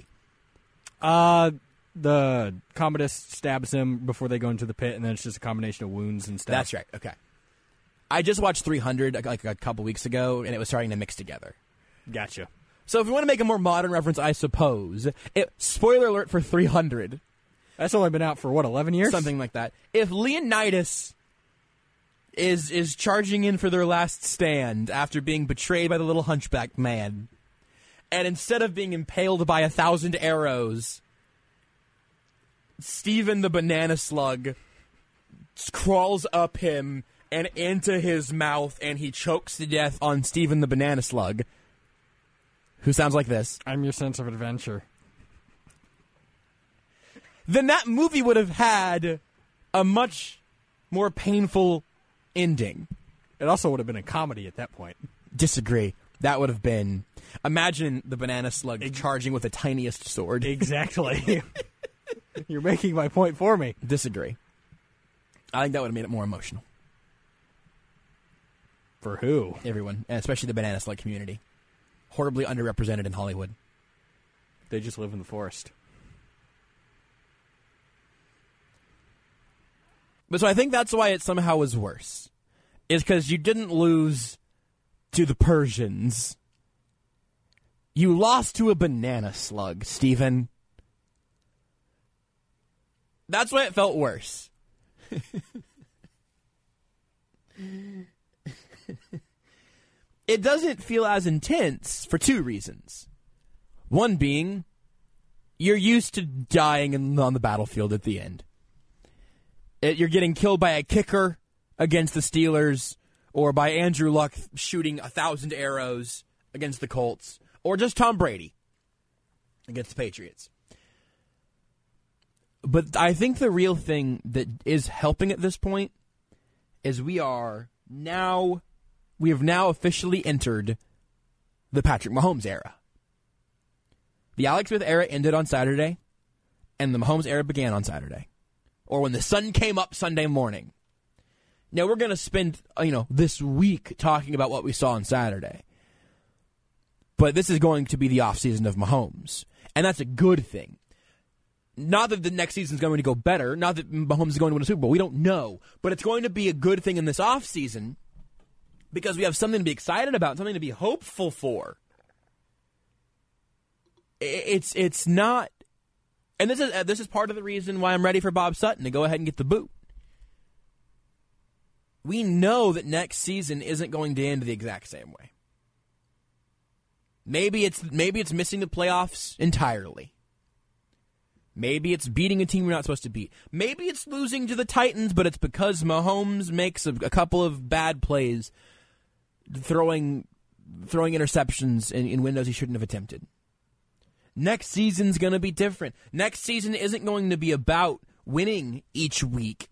The Commodus stabs him before they go into the pit, and then it's just a combination of wounds and stuff. That's right. Okay. I just watched 300 like a couple weeks ago, and it was starting to mix together. Gotcha. So if we want to make a more modern reference, I suppose, spoiler alert for 300. That's only been out for, 11 years? Something like that. If Leonidas is charging in for their last stand after being betrayed by the little hunchback man, and instead of being impaled by 1,000 arrows, Stephen the banana slug crawls up him and into his mouth, and he chokes to death on Stephen the banana slug, who sounds like this. I'm your sense of adventure. Then that movie would have had a much more painful ending. It also would have been a comedy at that point. Disagree. That would have been... Imagine the banana slug charging with the tiniest sword. Exactly. You're making my point for me. Disagree. I think that would have made it more emotional. For who? Everyone, and especially the banana slug community. Horribly underrepresented in Hollywood. They just live in the forest. But so I think that's why it somehow was worse. Is because you didn't lose to the Persians. You lost to a banana slug, Stephen. That's why it felt worse. It doesn't feel as intense for two reasons. One being, you're used to dying on the battlefield at the end. You're getting killed by a kicker against the Steelers, or by Andrew Luck shooting 1,000 arrows against the Colts, or just Tom Brady against the Patriots. But I think the real thing that is helping at this point is we have now officially entered the Patrick Mahomes era. The Alex Smith era ended on Saturday, and the Mahomes era began on Saturday, or when the sun came up Sunday morning. Now, we're going to spend, this week talking about what we saw on Saturday. But this is going to be the offseason of Mahomes. And that's a good thing. Not that the next season is going to go better. Not that Mahomes is going to win a Super Bowl. We don't know. But it's going to be a good thing in this offseason because we have something to be excited about, something to be hopeful for. It's not... And this is part of the reason why I'm ready for Bob Sutton to go ahead and get the boot. We know that next season isn't going to end the exact same way. Maybe it's missing the playoffs entirely. Maybe it's beating a team you're not supposed to beat. Maybe it's losing to the Titans, but it's because Mahomes makes a couple of bad plays, throwing interceptions in windows he shouldn't have attempted. Next season's going to be different. Next season isn't going to be about winning each week.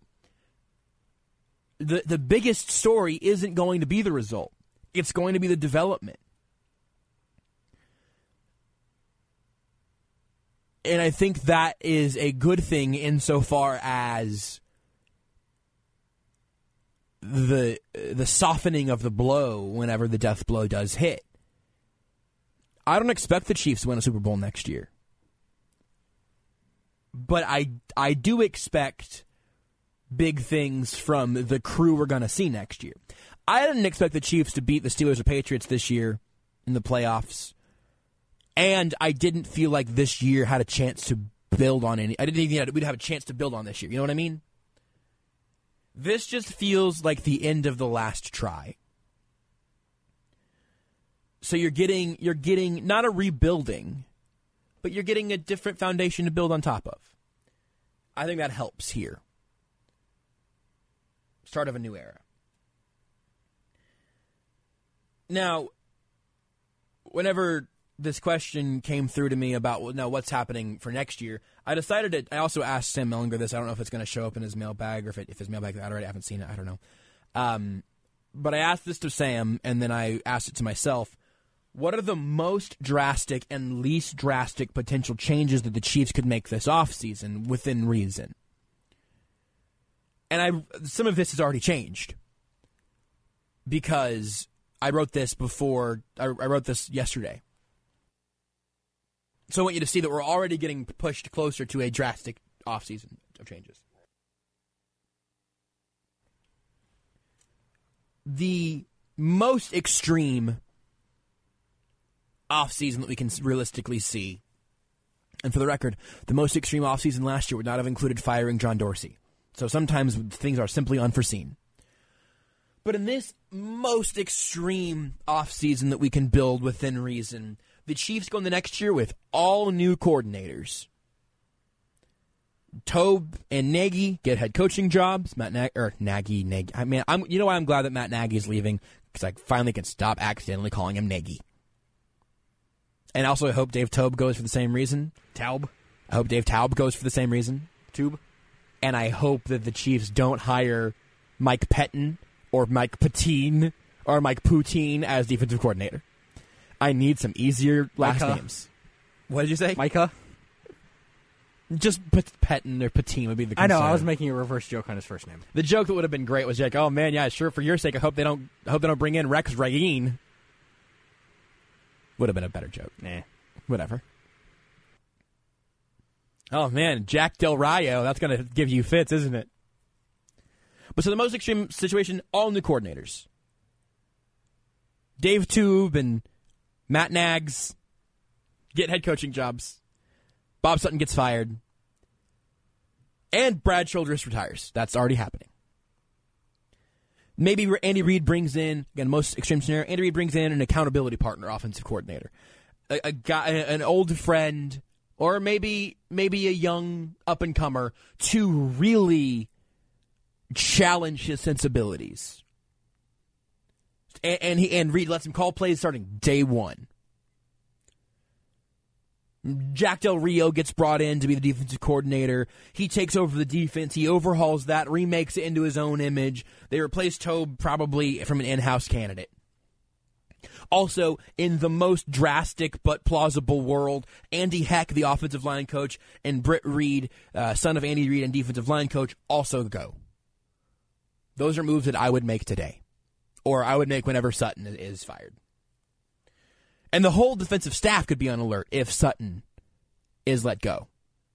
The biggest story isn't going to be the result. It's going to be the development. And I think that is a good thing insofar as the softening of the blow whenever the death blow does hit. I don't expect the Chiefs to win a Super Bowl next year. But I do expect big things from the crew we're going to see next year. I didn't expect the Chiefs to beat the Steelers or Patriots this year in the playoffs. And I didn't feel like this year had a chance to build on any. I didn't even we'd have a chance to build on this year. You know what I mean? This just feels like the end of the last try. So you're getting not a rebuilding, but you're getting a different foundation to build on top of. I think that helps here. Start of a new era. Now, whenever this question came through to me about what's happening for next year, I also asked Sam Mellinger this. I don't know if it's going to show up in his mailbag or if his mailbag out already. I haven't seen it. I don't know. But I asked this to Sam, and then I asked it to myself. What are the most drastic and least drastic potential changes that the Chiefs could make this offseason within reason? And some of this has already changed because I wrote this before. I wrote this yesterday. So I want you to see that we're already getting pushed closer to a drastic offseason of changes. The most extreme offseason that we can realistically see, and for the record, the most extreme offseason last year would not have included firing John Dorsey. So sometimes things are simply unforeseen. But in this most extreme offseason that we can build within reason, the Chiefs go in the next year with all new coordinators. Tobe and Nagy get head coaching jobs. Nagy. I mean, you know why I'm glad that Matt Nagy's leaving? Because I finally can stop accidentally calling him Nagy. And also, I hope Dave Tobe goes for the same reason. Taub. I hope Dave Taub goes for the same reason. Tube. And I hope that the Chiefs don't hire Mike Pettin or Mike Patine or Mike Poutine as defensive coordinator. I need some easier last names. What did you say? Micah? Just Pettin or Patine would be the concern. I know, I was making a reverse joke on his first name. The joke that would have been great was like, oh man, yeah, sure, for your sake, I hope they don't bring in Rex Ryan. Would have been a better joke. Nah. Whatever. Oh, man, Jack Del Rio. That's going to give you fits, isn't it? But so the most extreme situation, all new coordinators. Dave Toub and Matt Nags get head coaching jobs. Bob Sutton gets fired. And Brad Childress retires. That's already happening. Maybe Andy Reid brings in, again, most extreme scenario, Andy Reid brings in an accountability partner, offensive coordinator. A guy, an old friend, or maybe a young up-and-comer to really challenge his sensibilities. And Reid lets him call plays starting day one. Jack Del Rio gets brought in to be the defensive coordinator. He takes over the defense. He overhauls that, remakes it into his own image. They replace Tobe probably from an in-house candidate. Also, in the most drastic but plausible world, Andy Heck, the offensive line coach, and Britt Reid, son of Andy Reid and defensive line coach, also go. Those are moves that I would make today. Or I would make whenever Sutton is fired. And the whole defensive staff could be on alert if Sutton is let go.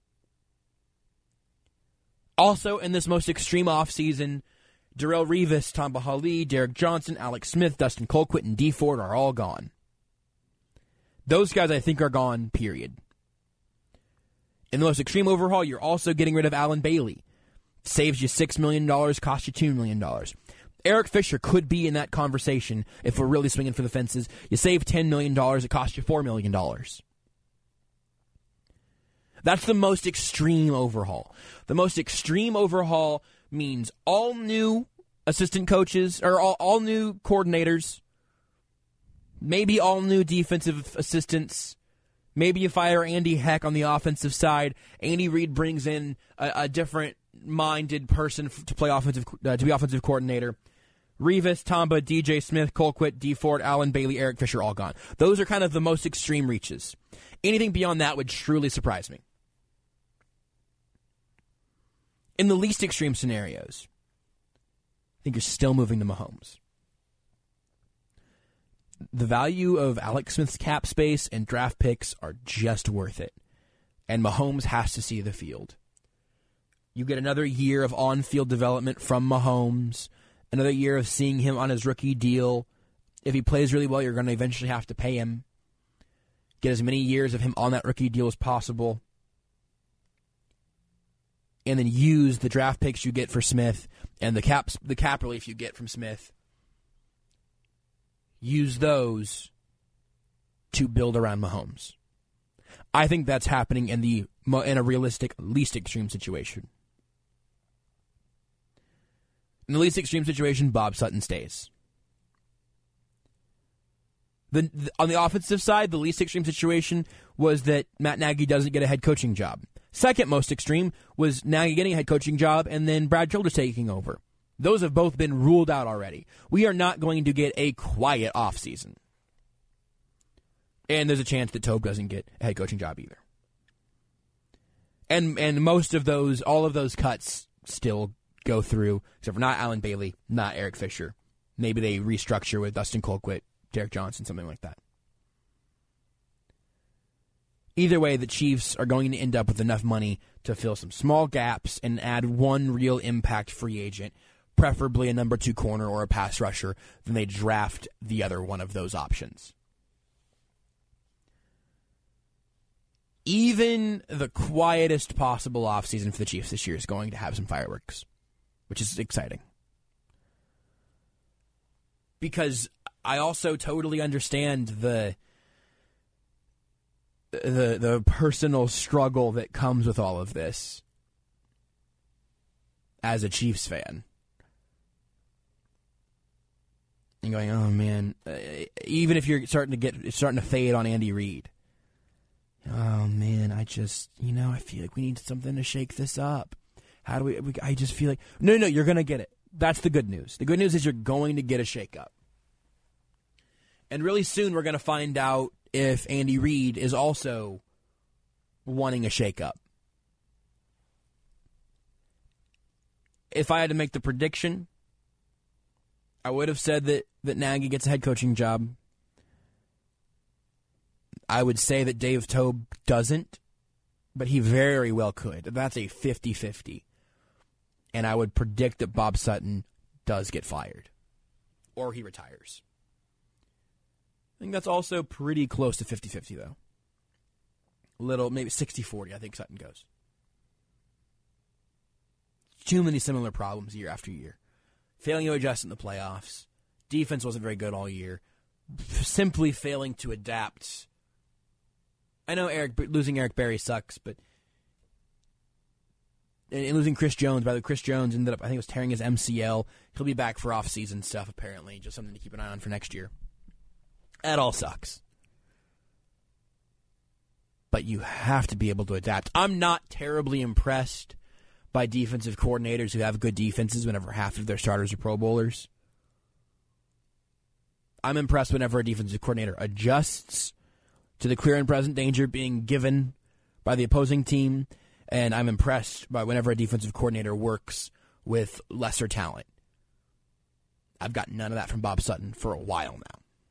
Also, in this most extreme offseason, Darrelle Revis, Tamba Hali, Derek Johnson, Alex Smith, Dustin Colquitt, and Dee Ford are all gone. Those guys, I think, are gone, period. In the most extreme overhaul, you're also getting rid of Alan Bailey. Saves you $6 million, costs you $2 million. Eric Fisher could be in that conversation if we're really swinging for the fences. You save $10 million, it costs you $4 million. That's the most extreme overhaul. The most extreme overhaul means all new assistant coaches, or all new coordinators, maybe all new defensive assistants. Maybe you fire Andy Heck on the offensive side. Andy Reid brings in a different-minded person to be offensive coordinator. Revis, Tamba, DJ Smith, Colquitt, Dee Ford, Alan Bailey, Eric Fisher, all gone. Those are kind of the most extreme reaches. Anything beyond that would truly surprise me. In the least extreme scenarios, I think you're still moving to Mahomes. The value of Alex Smith's cap space and draft picks are just worth it. And Mahomes has to see the field. You get another year of on-field development from Mahomes. another year of seeing him on his rookie deal. If he plays really well, you're going to eventually have to pay him. Get as many years of him on that rookie deal as possible. And then use the draft picks you get for Smith and the cap relief you get from Smith. Use those to build around Mahomes. I think that's happening in a realistic, least extreme situation. In the least extreme situation, Bob Sutton stays. On the offensive side, the least extreme situation was that Matt Nagy doesn't get a head coaching job. Second most extreme was Nagy getting a head coaching job and then Brad Childress taking over. Those have both been ruled out already. We are not going to get a quiet offseason. And there's a chance that Tobe doesn't get a head coaching job either. And most of those, all of those cuts still go through, except for not Alan Bailey, not Eric Fisher. Maybe they restructure with Dustin Colquitt, Derek Johnson, something like that. Either way, the Chiefs are going to end up with enough money to fill some small gaps and add one real impact free agent, preferably a number 2 corner or a pass rusher, then they draft the other one of those options. Even the quietest possible offseason for the Chiefs this year is going to have some fireworks, which is exciting. Because I also totally understand the personal struggle that comes with all of this as a Chiefs fan. And going, oh man, even if you're starting to fade on Andy Reid. Oh man, I feel like we need something to shake this up. How do I just feel like, no, you're going to get it. That's the good news. The good news is you're going to get a shakeup. And really soon we're going to find out if Andy Reid is also wanting a shakeup. If I had to make the prediction, I would have said that Nagy gets a head coaching job. I would say that Dave Tobe doesn't, but he very well could. That's a 50-50. And I would predict that Bob Sutton does get fired. Or he retires. I think that's also pretty close to 50-50, though. Maybe 60-40, I think Sutton goes. Too many similar problems year after year. Failing to adjust in the playoffs. Defense wasn't very good all year. Simply failing to adapt. I know losing Eric Berry sucks, but and losing Chris Jones. By the way, Chris Jones ended up, I think it was tearing his MCL. He'll be back for off-season stuff, apparently. Just something to keep an eye on for next year. That all sucks. But you have to be able to adapt. I'm not terribly impressed by defensive coordinators who have good defenses whenever half of their starters are Pro Bowlers. I'm impressed whenever a defensive coordinator adjusts to the clear and present danger being given by the opposing team, and I'm impressed by whenever a defensive coordinator works with lesser talent. I've got none of that from Bob Sutton for a while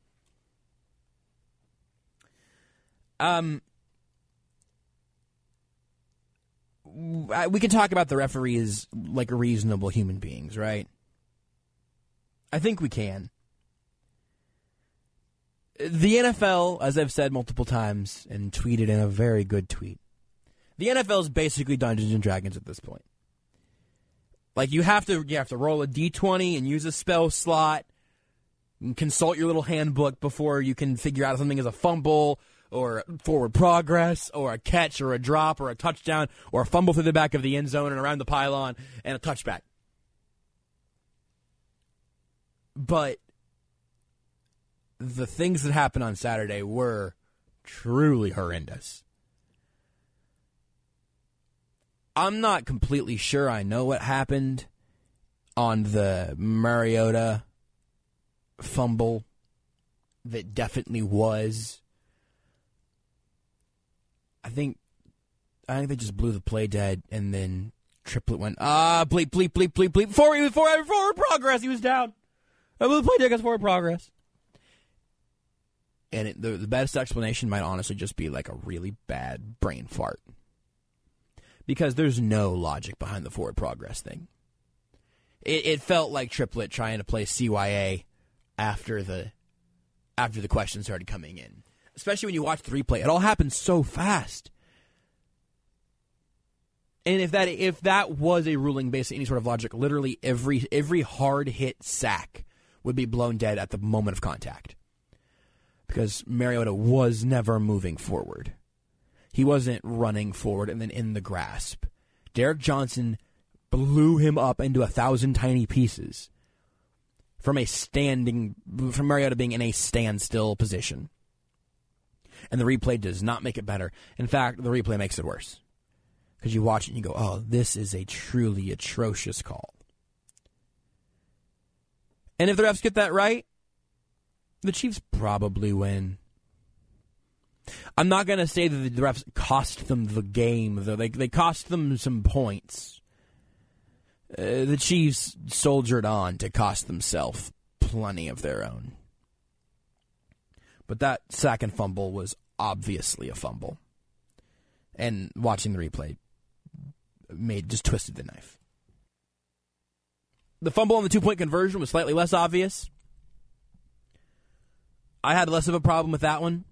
now. We can talk about the referees like reasonable human beings, right? I think we can. The NFL, as I've said multiple times and tweeted in a very good tweet, the NFL is basically Dungeons and Dragons at this point. Like you have to roll a D20 and use a spell slot and consult your little handbook before you can figure out if something is a fumble or forward progress or a catch or a drop or a touchdown or a fumble through the back of the end zone and around the pylon and a touchback. But the things that happened on Saturday were truly horrendous. I'm not completely sure I know what happened on the Mariota fumble that definitely was. I think they just blew the play dead, and then Triplett went, bleep, bleep, bleep, bleep, bleep. Forward progress, he was down. I blew the play dead against forward progress. And the best explanation might honestly just be like a really bad brain fart. Because there's no logic behind the forward progress thing. it felt like Triplett trying to play CYA after the questions started coming in. Especially when you watch the replay. It all happened so fast. And if that was a ruling based on any sort of logic, literally every hard hit sack would be blown dead at the moment of contact. Because Mariota was never moving forward. He wasn't running forward and then in the grasp. Derek Johnson blew him up into 1,000 tiny pieces from Mariota being in a standstill position. And the replay does not make it better. In fact, the replay makes it worse. Because you watch it and you go, oh, this is a truly atrocious call. And if the refs get that right, the Chiefs probably win. I'm not going to say that the refs cost them the game, though. They cost them some points. The Chiefs soldiered on to cost themselves plenty of their own. But that sack and fumble was obviously a fumble. And watching the replay just twisted the knife. The fumble on the 2-point conversion was slightly less obvious. I had less of a problem with that one.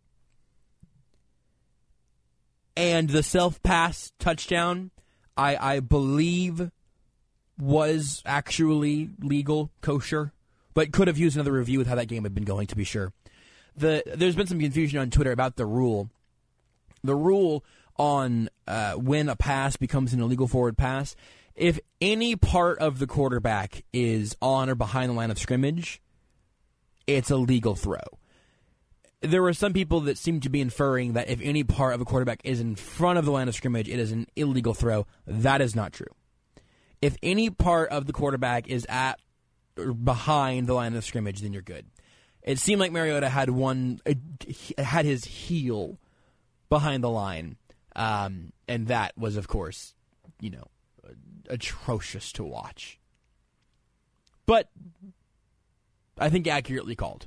And the self-pass touchdown, I believe, was actually legal, kosher, but could have used another review with how that game had been going, to be sure. There's been some confusion on Twitter about the rule. The rule on when a pass becomes an illegal forward pass, if any part of the quarterback is on or behind the line of scrimmage, it's a legal throw. There were some people that seemed to be inferring that if any part of a quarterback is in front of the line of scrimmage, it is an illegal throw. That is not true. If any part of the quarterback is at or behind the line of scrimmage, then you're good. It seemed like Mariota had his heel behind the line, and that was, of course, atrocious to watch. But I think accurately called.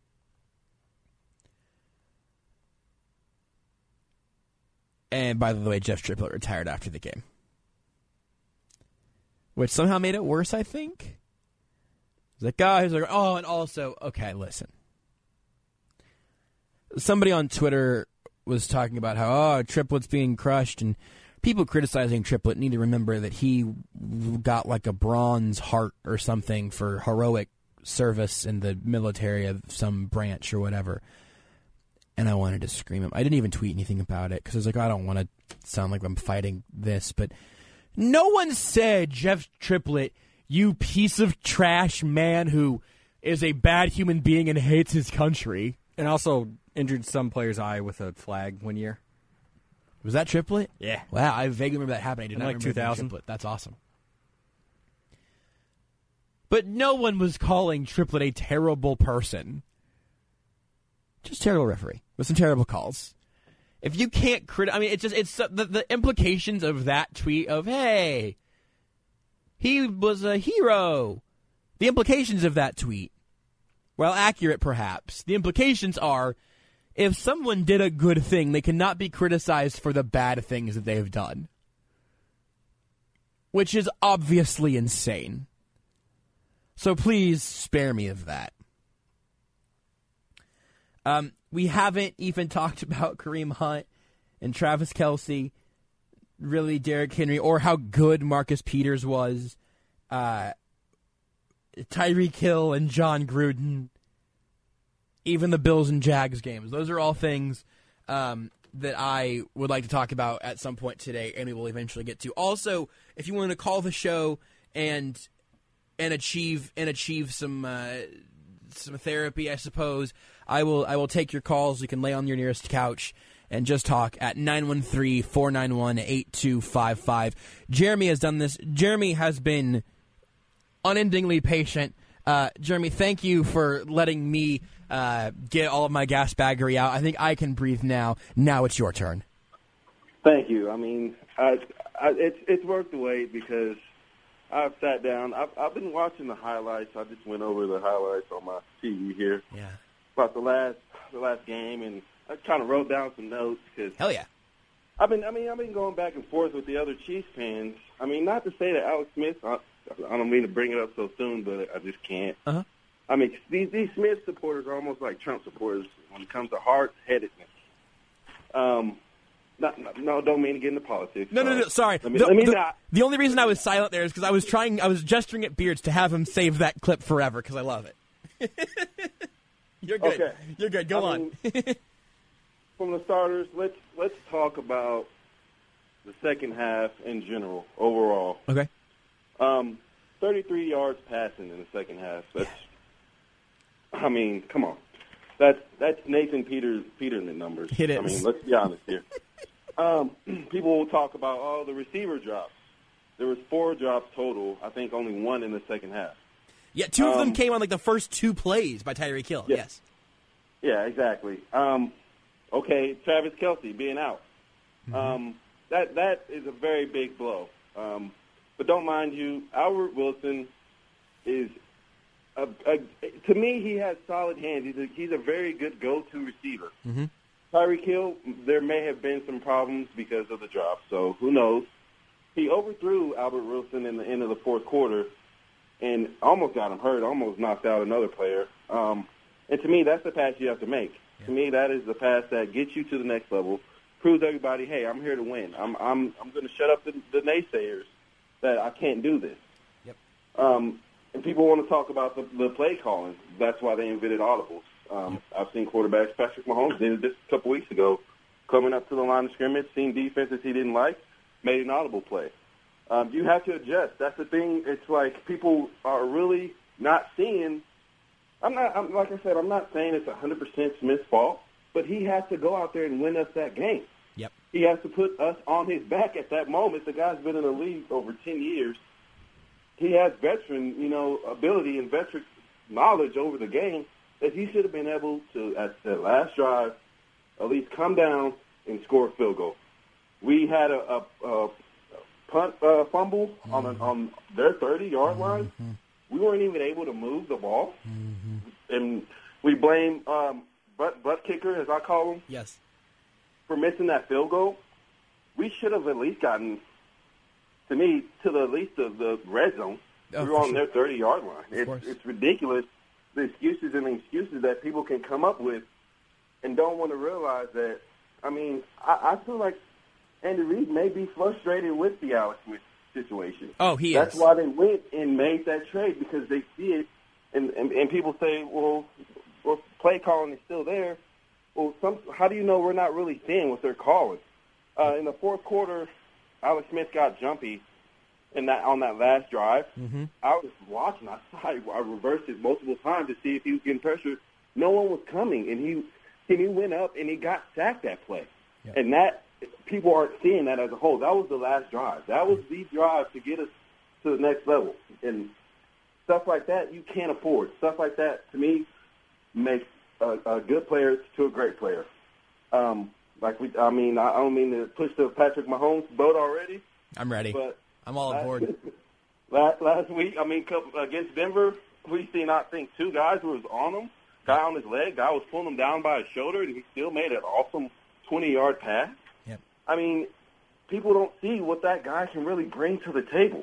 And by the way, Jeff Triplett retired after the game, which somehow made it worse, I think. That guy who's like, oh, and also, okay, listen. Somebody on Twitter was talking about how, Triplett's being crushed, and people criticizing Triplett need to remember that he got like a bronze heart or something for heroic service in the military of some branch or whatever. And I wanted to scream him. I didn't even tweet anything about it because I was like, I don't want to sound like I'm fighting this. But no one said, Jeff Triplett, you piece of trash man who is a bad human being and hates his country. And also injured some player's eye with a flag one year. Was that Triplett? Yeah. Wow, I vaguely remember that happening. I did not like remember 2000. Triplett. That's awesome. But no one was calling Triplett a terrible person. Just terrible referee with some terrible calls. If you can't it's the implications of that tweet of, hey, he was a hero. The implications of that tweet, well, accurate perhaps. The implications are, if someone did a good thing, they cannot be criticized for the bad things that they've done. Which is obviously insane. So please spare me of that. We haven't even talked about Kareem Hunt and Travis Kelce, really Derrick Henry, or how good Marcus Peters was, Tyreek Hill and John Gruden, even the Bills and Jags games. Those are all things that I would like to talk about at some point today, and we will eventually get to. Also, if you want to call the show and achieve some therapy, I suppose, I will take your calls. You can lay on your nearest couch and just talk at 913-491-8255. Jeremy has done this. Jeremy has been unendingly patient. Jeremy, thank you for letting me get all of my gasbaggery out. I think I can breathe now. Now it's your turn. Thank you. I mean, it's worth the wait because I've sat down. I've been watching the highlights. I just went over the highlights on my TV here. Yeah. About the last game, and I kind of wrote down some notes because hell yeah, I've been going back and forth with the other Chiefs fans. I mean, not to say that Alex Smith. I don't mean to bring it up so soon, but I just can't. Uh-huh. I mean, these Smith supporters are almost like Trump supporters when it comes to hard-headedness. No, don't mean to get into politics. No, sorry. Let me not. The only reason I was silent there is because I was gesturing at Beards to have him save that clip forever because I love it. You're good. Okay. You're good. Go on. From the starters, let's talk about the second half in general, overall. Okay. 33 yards passing in the second half. I mean, come on. That's Nathan Peterman numbers. It is. I mean, let's be honest here. People will talk about, the receiver drops. There was 4 drops total. I think only 1 in the second half. Yeah, 2 of them came on like the first 2 plays by Tyreek Hill. Yeah. Yes. Yeah, exactly. Okay, Travis Kelce being out. That is a very big blow. But don't mind you, Albert Wilson is to me, he has solid hands. He's a very good go-to receiver. Mm-hmm. Tyreek Hill, there may have been some problems because of the drop, so who knows. He overthrew Albert Wilson in the end of the fourth quarter and almost got him hurt, almost knocked out another player. And to me, that's the pass you have to make. Yeah. To me, that is the pass that gets you to the next level, proves everybody, hey, I'm here to win. I'm going to shut up the naysayers that I can't do this. Yep. And people want to talk about the play calling. That's why they invented audibles. I've seen quarterbacks, Patrick Mahomes did it just a couple weeks ago, coming up to the line of scrimmage, seeing defenses he didn't like, made an audible play. You have to adjust. That's the thing. It's like people are really not seeing. Like I said, I'm not saying it's 100% Smith's fault, but he has to go out there and win us that game. Yep. He has to put us on his back at that moment. The guy's been in the league over 10 years. He has veteran, ability and veteran knowledge over the game that he should have been able to, at the last drive, at least come down and score a field goal. We had a punt fumble on their 30-yard line. We weren't even able to move the ball. And we blame butt kicker, as I call him, yes, for missing that field goal. We should have at least gotten, to me, to at least the red zone. We were on their 30-yard line. It's ridiculous, the excuses that people can come up with and don't want to realize that. I mean, I feel like Andy Reid may be frustrated with the Alex Smith situation. Oh, he That's is. why they went and made that trade, because they see it, and people say, well, play calling is still there. Well, how do you know we're not really seeing what they're calling? In the fourth quarter, Alex Smith got jumpy on that last drive. Mm-hmm. I was watching. I reversed it multiple times to see if he was getting pressured. No one was coming, and he went up and he got sacked that play. Yep. And that people aren't seeing that as a whole. That was the last drive. That was the drive to get us to the next level. And stuff like that you can't afford. Stuff like that, to me, makes a good player to a great player. I don't mean to push the Patrick Mahomes boat already. I'm ready. But I'm all aboard. Last week, against Denver, we seen, I think, 2 guys who was on him. Guy on his leg, guy was pulling him down by his shoulder, and he still made an awesome 20-yard pass. Yep. I mean, people don't see what that guy can really bring to the table.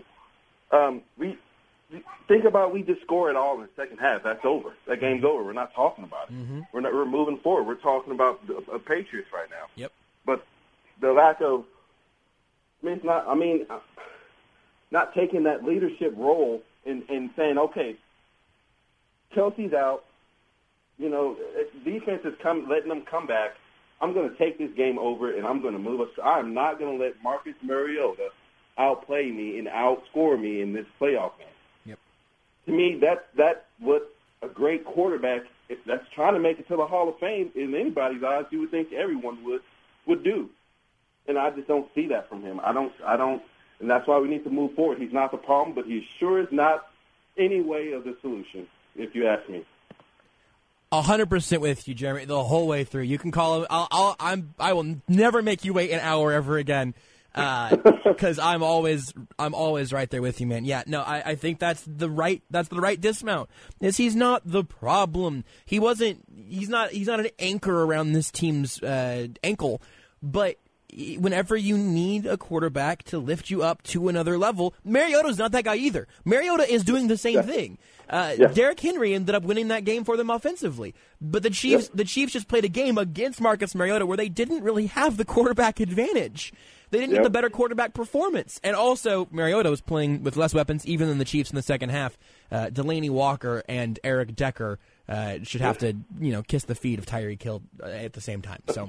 We just score it all in the second half. That's over. That game's over. We're not talking about it. Mm-hmm. We're moving forward. We're talking about the Patriots right now. Yep. But the lack of, not taking that leadership role and saying, okay, Kelsey's out. Defense is letting them come back. I'm going to take this game over, and I'm going to move us. I'm not going to let Marcus Mariota outplay me and outscore me in this playoff game. Yep. To me, that's what a great quarterback that's trying to make it to the Hall of Fame, in anybody's eyes, you would think everyone would do. And I just don't see that from him. I don't, and that's why we need to move forward. He's not the problem, but he sure is not any way of the solution, if you ask me. 100% with you, Jeremy, the whole way through. You can call him. I will never make you wait an hour ever again, because I'm always right there with you, man. Yeah, no, I think that's the right dismount. He's not the problem. He's not an anchor around this team's ankle, but whenever you need a quarterback to lift you up to another level, Mariota's not that guy either. Mariota is doing the same thing. Derrick Henry ended up winning that game for them offensively. But the Chiefs just played a game against Marcus Mariota where they didn't really have the quarterback advantage. They didn't get the better quarterback performance. And also, Mariota was playing with less weapons even than the Chiefs in the second half. Delaney Walker and Eric Decker should have to, kiss the feet of Tyreek Hill at the same time. So,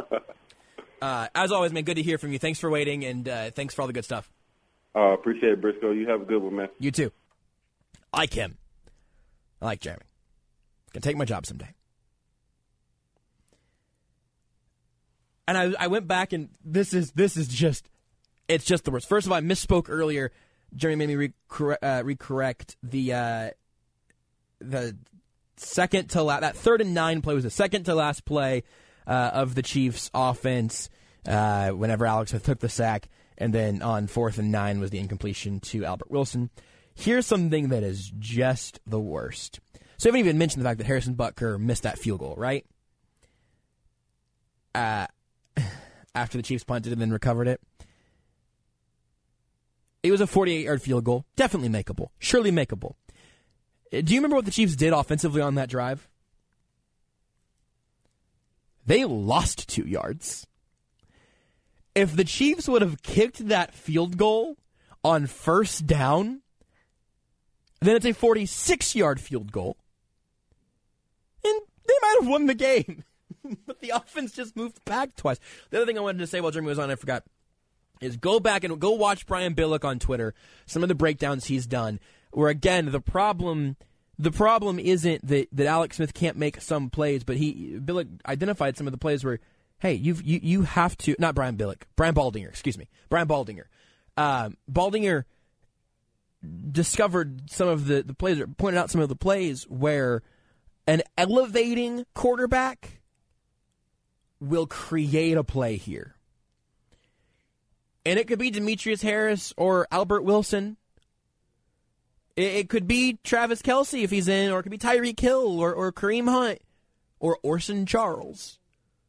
as always, man, good to hear from you. Thanks for waiting, and thanks for all the good stuff. Appreciate it, Briscoe. You have a good one, man. You too. I like him. I like Jeremy. Gonna take my job someday. And I went back, and this is just, it's just the worst. First of all, I misspoke earlier. Jeremy made me recorrect the second to last. That 3rd and 9 play was the second to last play of the Chiefs' offense. Whenever Alex Smith took the sack, and then on 4th and 9 was the incompletion to Albert Wilson. Here's something that is just the worst. So I haven't even mentioned the fact that Harrison Butker missed that field goal, right? After the Chiefs punted and then recovered it. It was a 48-yard field goal. Definitely makeable. Surely makeable. Do you remember what the Chiefs did offensively on that drive? They lost 2 yards. If the Chiefs would have kicked that field goal on 1st down, then it's a 46-yard field goal. And they might have won the game. But the offense just moved back twice. The other thing I wanted to say while Jeremy was on, I forgot, is go back and go watch Brian Billick on Twitter, some of the breakdowns he's done, where, again, the problem isn't that Alex Smith can't make some plays, but Billick identified some of the plays where, hey, you have to, not Brian Billick, Brian Baldinger, Brian Baldinger. Baldinger discovered some of the plays, or pointed out some of the plays where an elevating quarterback will create a play here. And it could be Demetrius Harris or Albert Wilson. It could be Travis Kelce if he's in, or it could be Tyreek Hill or Kareem Hunt or Orson Charles.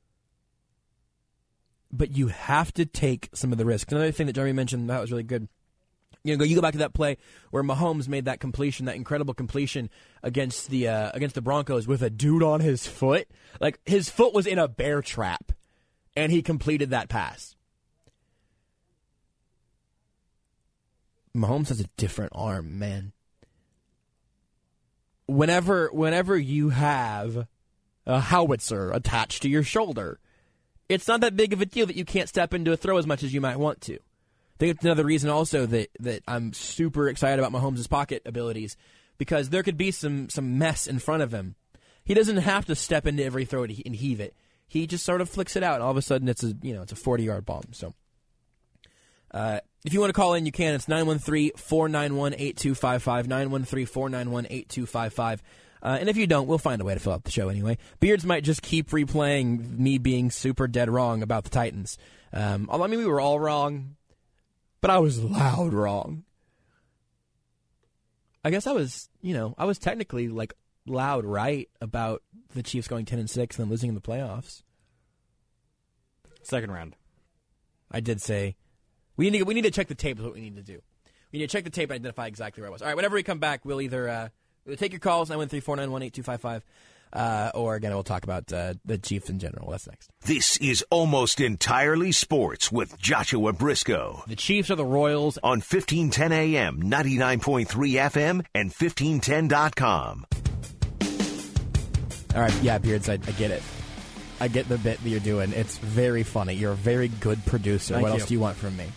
But you have to take some of the risks. Another thing that Jeremy mentioned that was really good. You go back to that play where Mahomes made that completion, that incredible completion against the Broncos with a dude on his foot. Like, his foot was in a bear trap, and he completed that pass. Mahomes has a different arm, man. Whenever you have a howitzer attached to your shoulder, it's not that big of a deal that you can't step into a throw as much as you might want to. I think it's another reason also that I'm super excited about Mahomes' pocket abilities, because there could be some mess in front of him. He doesn't have to step into every throw and heave it. He just sort of flicks it out, and all of a sudden it's a 40-yard bomb. So, if you want to call in, you can. It's 913-491-8255, 913-491-8255. And if you don't, we'll find a way to fill out the show anyway. Beards might just keep replaying me being super dead wrong about the Titans. We were all wrong, but I was loud wrong. I guess I was technically loud right about the Chiefs going 10-6 and then losing in the playoffs. Second round. I did say we need to check the tape is what we need to do. We need to check the tape and identify exactly where I was. All right, whenever we come back, we'll either take your calls, 913-491-8255, or again, we'll talk about the Chiefs in general. That's next. This is Almost Entirely Sports with Joshua Briscoe. The Chiefs are the Royals on 1510 AM, 99.3 FM, and 1510.com. All right, yeah, Beards, I get it. I get the bit that you're doing. It's very funny. You're a very good producer. Thank what you. else do you want from me?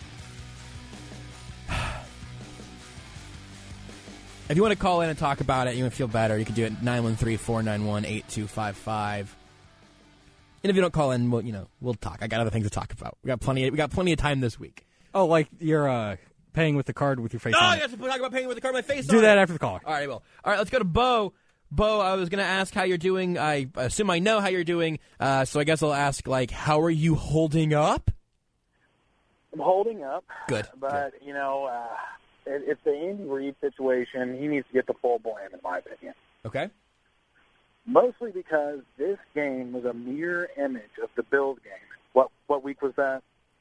If you want to call in and talk about it, you want to feel better, you can do it at 913-491-8255. And if you don't call in, we'll talk. I got other things to talk about. We got plenty of time this week. Oh, like you're paying with the card with your face on it. Yes, we'll talk about paying with the card with my face on Do it. that after the call. All right, I will. All right, let's go to Bo. Bo, I was going to ask how you're doing. I assume I know how you're doing, so I guess I'll ask, how are you holding up? I'm holding up. Good. But, it's the Andy Reid situation. He needs to get the full blame, in my opinion. Okay. Mostly because this game was a mirror image of the Bills game. What week was that?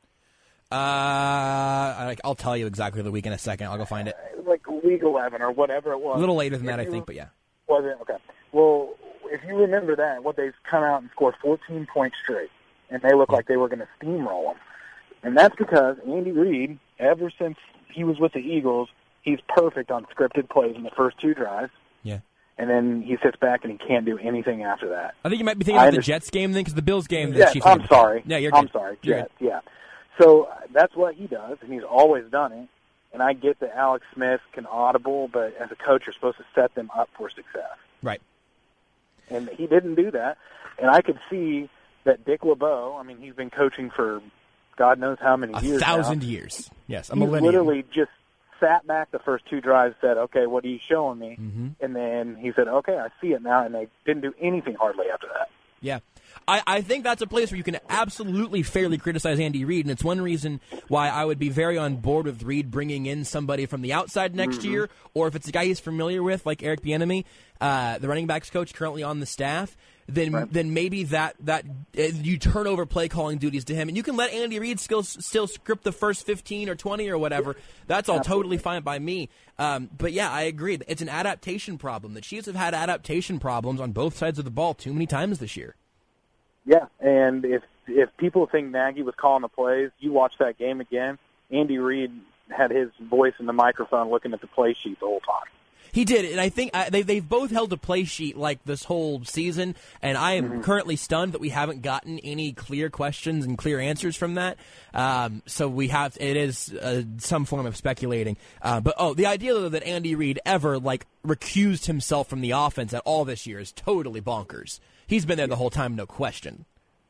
I'll tell you exactly the week in a second. I'll go find it. Like week 11 or whatever it was. A little later than that, I think, but yeah. Was it? Okay. Well, if you remember that, they've come out and scored 14 points straight, and they look like they were going to steamroll them. And that's because Andy Reid, ever since he was with the Eagles, he's perfect on scripted plays in the first 2 drives. Yeah. And then he sits back and he can't do anything after that. I think you might be thinking about the Jets game then, because the Bills game. Yeah, I'm sorry. Yeah, you're good. I'm sorry. Jets, yeah. So that's what he does, and he's always done it. And I get that Alex Smith can audible, but as a coach, you're supposed to set them up for success. Right. And he didn't do that. And I could see that Dick LeBeau, I mean, he's been coaching for God knows how many years 1,000 now. years. Yes, a he millennium. Literally just sat back the first 2 drives, said, okay, what are you showing me? Mm-hmm. And then he said, okay, I see it now, and they didn't do anything hardly after that. Yeah. I think that's a place where you can absolutely fairly criticize Andy Reid, and it's one reason why I would be very on board with Reid bringing in somebody from the outside next year, or if it's a guy he's familiar with, like Eric Bieniemy, the running backs coach currently on the staff, then maybe that you turn over play calling duties to him, and you can let Andy Reid still script the first 15 or 20 or whatever. That's all totally fine by me. But yeah, I agree. It's an adaptation problem. The Chiefs have had adaptation problems on both sides of the ball too many times this year. Yeah, and if people think Nagy was calling the plays, you watch that game again, Andy Reid had his voice in the microphone looking at the play sheet the whole time. He did, and I think they've both held a play sheet like this whole season, and I am currently stunned that we haven't gotten any clear questions and clear answers from that. So it is some form of speculating. But the idea though that Andy Reid ever recused himself from the offense at all this year is totally bonkers. He's been there the whole time, no question.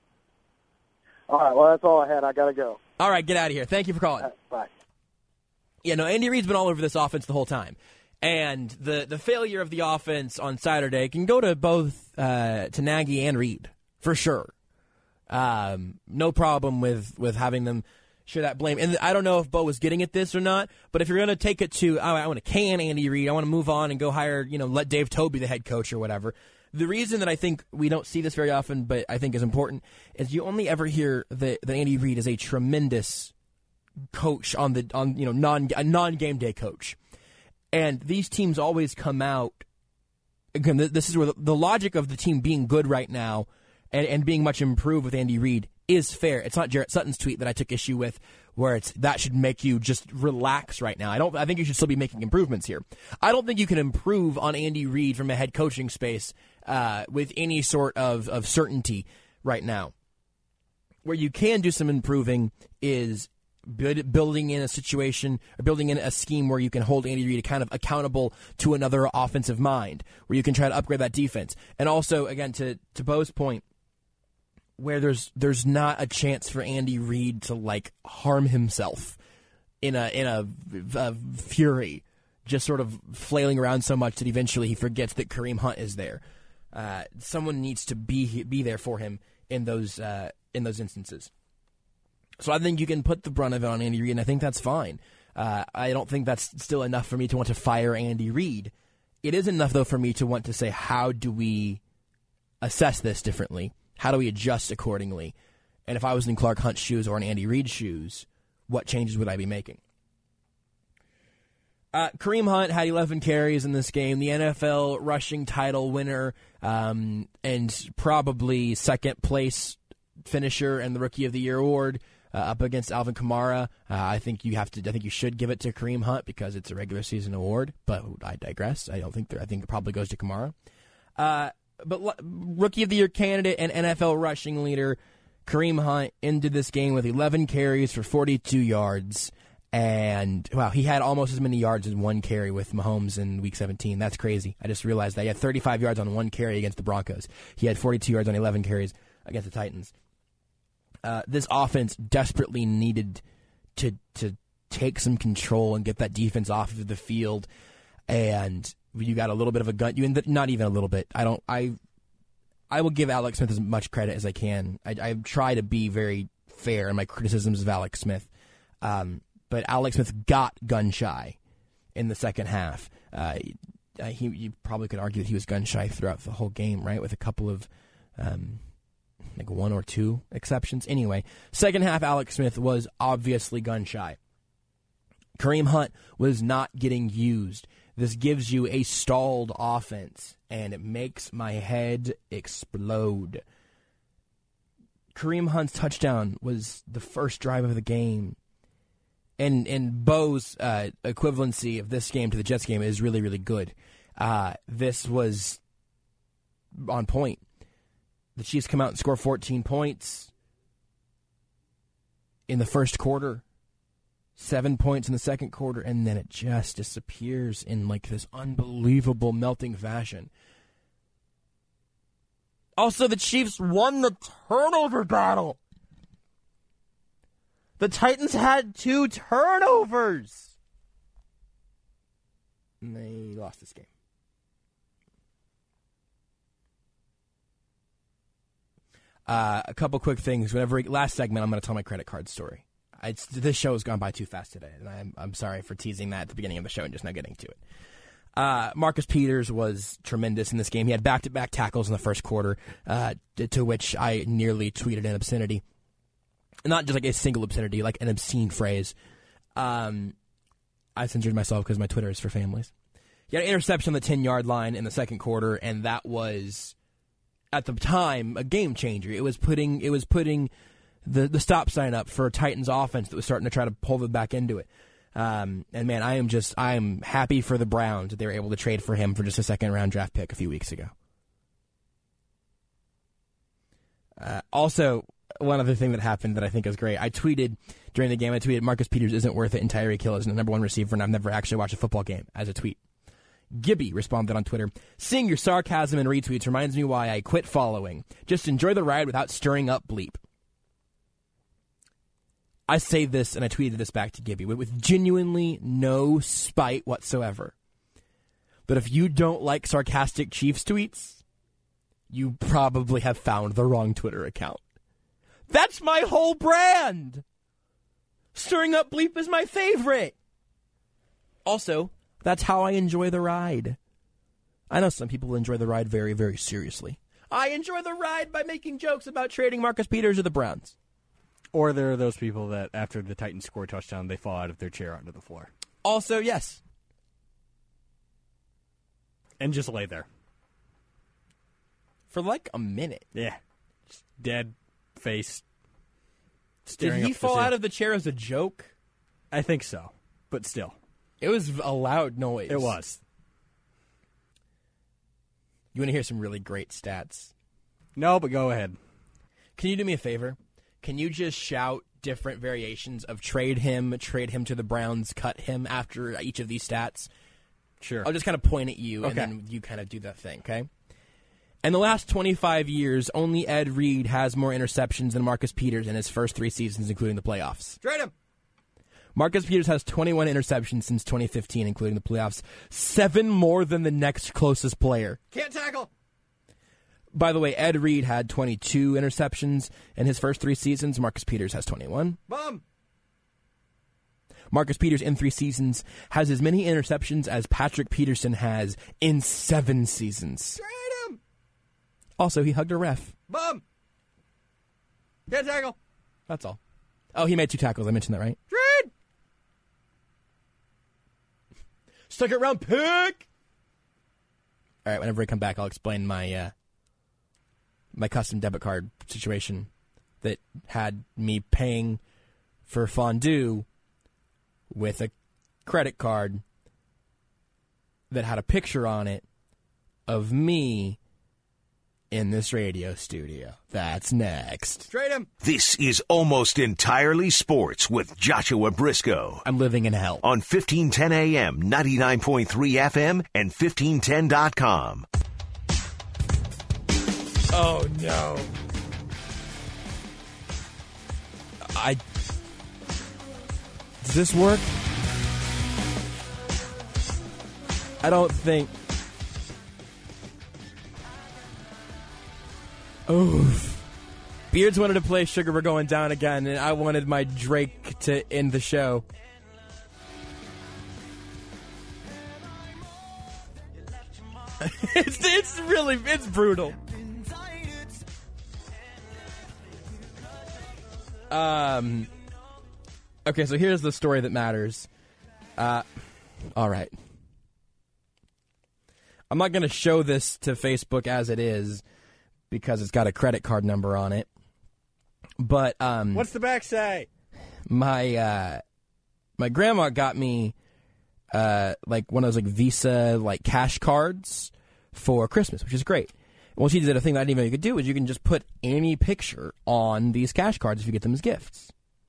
All right, well, that's all I had. I got to go. All right, get out of here. Thank you for calling. Bye. Yeah, no, Andy Reid's been all over this offense the whole time. And the failure of the offense on Saturday can go to both to Nagy and Reid, for sure. No problem with having them share that blame. And I don't know if Bo was getting at this or not, but if you're going to take it to, I want to can Andy Reid, I want to move on and go hire, let Dave Toub be the head coach or whatever. The reason that I think we don't see this very often, but I think is important, is you only ever hear that Andy Reid is a tremendous coach a non-game day coach. And these teams always come out, again, this is where the logic of the team being good right now and being much improved with Andy Reid is fair. It's not Jarrett Sutton's tweet that I took issue with, where that should make you just relax right now. I think you should still be making improvements here. I don't think you can improve on Andy Reid from a head coaching space with any sort of certainty right now. Where you can do some improving is building in a situation or building in a scheme where you can hold Andy Reid kind of accountable to another offensive mind, where you can try to upgrade that defense. And also, again, to Bo's point, where there's not a chance for Andy Reid to harm himself in a fury, just sort of flailing around so much that eventually he forgets that Kareem Hunt is there. Someone needs to be there for him in those instances. So I think you can put the brunt of it on Andy Reid, and I think that's fine. I don't think that's still enough for me to want to fire Andy Reid. It is enough, though, for me to want to say, how do we assess this differently? How do we adjust accordingly? And if I was in Clark Hunt's shoes or in Andy Reid's shoes, what changes would I be making? Kareem Hunt had 11 carries in this game, the NFL rushing title winner, and probably second place finisher and the Rookie of the Year award. Up against Alvin Kamara. I think you should give it to Kareem Hunt because it's a regular season award, but I digress. I think it probably goes to Kamara. But Rookie of the Year candidate and NFL rushing leader Kareem Hunt ended this game with 11 carries for 42 yards. And, wow, he had almost as many yards in one carry with Mahomes in Week 17. That's crazy. I just realized that. He had 35 yards on one carry against the Broncos. He had 42 yards on 11 carries against the Titans. This offense desperately needed to take some control and get that defense off of the field. And you got a little bit of a gun. Not even a little bit. I will give Alex Smith as much credit as I can. I try to be very fair in my criticisms of Alex Smith. But Alex Smith got gun shy in the second half. You probably could argue that he was gun shy throughout the whole game, right? With a couple of like 1 or 2 exceptions. Anyway, second half, Alex Smith was obviously gun shy. Kareem Hunt was not getting used. This gives you a stalled offense, and it makes my head explode. Kareem Hunt's touchdown was the first drive of the game. And Bo's equivalency of this game to the Jets game is really, really good. This was on point. The Chiefs come out and score 14 points in the first quarter, 7 points in the second quarter, and then it just disappears in like this unbelievable melting fashion. Also, the Chiefs won the turnover battle. The Titans had 2 turnovers. And they lost this game. A couple quick things. Last segment, I'm going to tell my credit card story. This show has gone by too fast today, and I'm sorry for teasing that at the beginning of the show and just not getting to it. Marcus Peters was tremendous in this game. He had back-to-back tackles in the first quarter, to which I nearly tweeted an obscenity. Not just like a single obscenity, like an obscene phrase. I censored myself because my Twitter is for families. He had an interception on the 10-yard line in the second quarter, and that was, at the time, a game changer. It was putting the stop sign up for a Titans offense that was starting to try to pull them back into it. And man, I am happy for the Browns that they were able to trade for him for just a second-round draft pick a few weeks ago. Also, one other thing that happened that I think is great. I tweeted during the game, Marcus Peters isn't worth it and Tyreek Hill is the number 1 receiver, and I've never actually watched a football game as a tweet. Gibby responded on Twitter, "Seeing your sarcasm and retweets reminds me why I quit following. Just enjoy the ride without stirring up bleep." I say this, and I tweeted this back to Gibby, with genuinely no spite whatsoever. But if you don't like sarcastic Chiefs tweets, you probably have found the wrong Twitter account. That's my whole brand! Stirring up bleep is my favorite! Also, that's how I enjoy the ride. I know some people enjoy the ride very, very seriously. I enjoy the ride by making jokes about trading Marcus Peters to the Browns. Or there are those people that after the Titans score a touchdown, they fall out of their chair onto the floor. Also, yes. And just lay there. For like a minute. Yeah. Just dead face. Did he fall out of the chair as a joke? I think so. But still. It was a loud noise. It was. You want to hear some really great stats? No, but go ahead. Can you do me a favor? Can you just shout different variations of trade him to the Browns, cut him after each of these stats? Sure. I'll just kind of point at you, and then you kind of do that thing, okay? In the last 25 years, only Ed Reed has more interceptions than Marcus Peters in his first 3 seasons, including the playoffs. Trade him! Marcus Peters has 21 interceptions since 2015, including the playoffs. 7 more than the next closest player. Can't tackle! By the way, Ed Reed had 22 interceptions in his first 3 seasons. Marcus Peters has 21. Bum! Marcus Peters in 3 seasons has as many interceptions as Patrick Peterson has in 7 seasons. Trade him! Also, he hugged a ref. Bum! Can't tackle! That's all. Oh, he made 2 tackles. I mentioned that, right? Trade! Second round pick! All right, whenever I come back, I'll explain my my custom debit card situation that had me paying for fondue with a credit card that had a picture on it of me in this radio studio. That's next. Trade him! This is Almost Entirely Sports with Joshua Briscoe. I'm living in hell. On 1510 AM, 99.3 FM, and 1510.com. Oh, no. Does this work? I don't think... Oof. Beards wanted to play Sugar We're Going Down again, and I wanted my Drake to end the show. it's brutal. Okay, so here's the story that matters. All right. I'm not going to show this to Facebook as it is because it's got a credit card number on it. But what's the back say? My grandma got me like one of those like Visa like cash cards for Christmas, which is great. Well, she did a thing that I didn't even know you could do is you can just put any picture on these cash cards if you get them as gifts.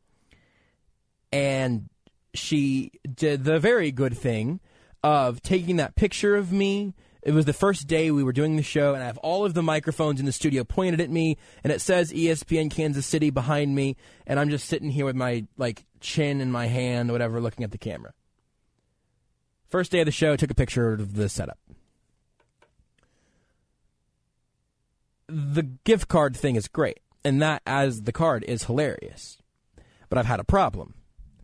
And she did the very good thing of taking that picture of me. It was the first day we were doing the show, and I have all of the microphones in the studio pointed at me, and it says ESPN Kansas City behind me, and I'm just sitting here with my like chin in my hand, or whatever, looking at the camera. First day of the show, took a picture of the setup. The gift card thing is great, and that as the card is hilarious. But I've had a problem.